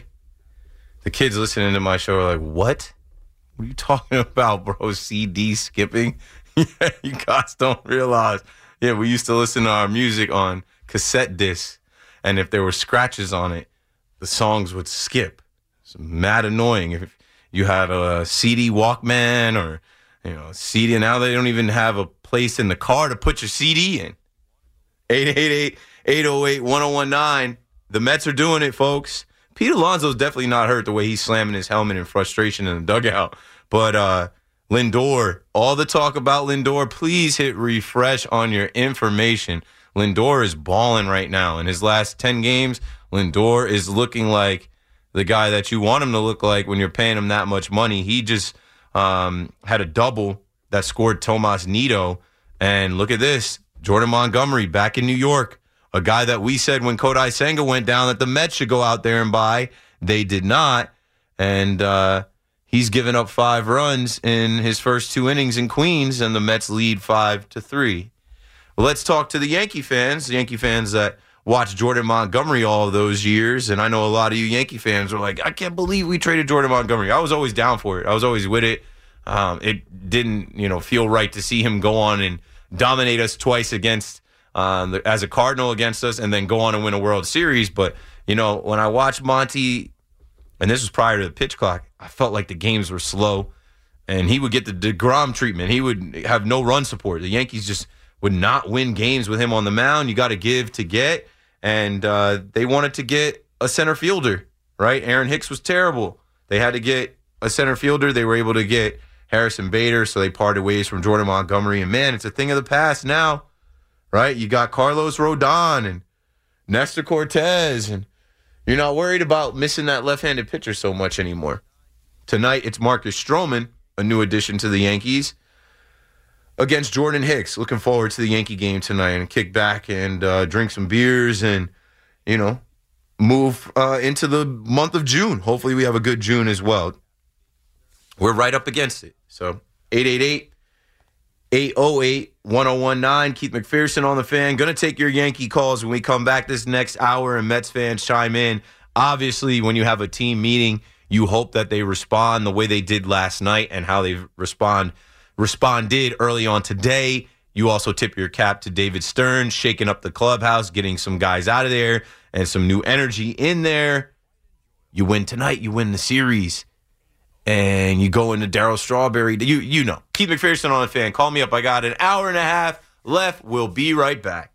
The kids listening to my show are like, what? What are you talking about, bro? C D skipping? Yeah, you guys don't realize. Yeah, we used to listen to our music on cassette discs, and if there were scratches on it, the songs would skip. It's mad annoying. If you had a C D Walkman or, you know, C D, now they don't even have a place in the car to put your C D in. eight eight eight, eight oh eight, one oh one nine. The Mets are doing it, folks. Pete Alonso's definitely not hurt the way he's slamming his helmet in frustration in the dugout. But uh, Lindor, all the talk about Lindor, please hit refresh on your information. Lindor is balling right now. In his last ten games, Lindor is looking like the guy that you want him to look like when you're paying him that much money. He just um, had a double that scored Tomas Nido. And look at this. Jordan Montgomery back in New York, a guy that we said when Kodai Senga went down that the Mets should go out there and buy. They did not. And uh, he's given up five runs in his first two innings in Queens, and the Mets lead five to three. Well, let's talk to the Yankee fans, the Yankee fans that watched Jordan Montgomery all of those years. And I know a lot of you Yankee fans are like, I can't believe we traded Jordan Montgomery. I was always down for it. I was always with it. Um, it didn't, you know, feel right to see him go on and dominate us twice against um, as a Cardinal against us, and then go on and win a World Series. But you know, when I watched Monty, and this was prior to the pitch clock, I felt like the games were slow, and he would get the DeGrom treatment. He would have no run support. The Yankees just would not win games with him on the mound. You got to give to get, and uh, they wanted to get a center fielder, right? Aaron Hicks was terrible. They had to get a center fielder. They were able to get Harrison Bader, so they parted ways from Jordan Montgomery. And, man, it's a thing of the past now, right? You got Carlos Rodon and Nestor Cortez, and you're not worried about missing that left-handed pitcher so much anymore. Tonight, it's Marcus Stroman, a new addition to the Yankees, against Jordan Hicks. Looking forward to the Yankee game tonight and kick back and uh, drink some beers and, you know, move uh, into the month of June. Hopefully we have a good June as well. we're right up against it. So eight eight eight, eight oh eight, one oh one nine. Keith McPherson on the Fan. Going to take your Yankee calls when we come back this next hour, and Mets fans chime in. Obviously, when you have a team meeting, you hope that they respond the way they did last night and how they respond responded early on today. You also tip your cap to David Stern, shaking up the clubhouse, getting some guys out of there and some new energy in there. You win tonight, you win the series, and you go into Darryl Strawberry. You you know. Keith McPherson on the Fan. Call me up. I got an hour and a half left. We'll be right back.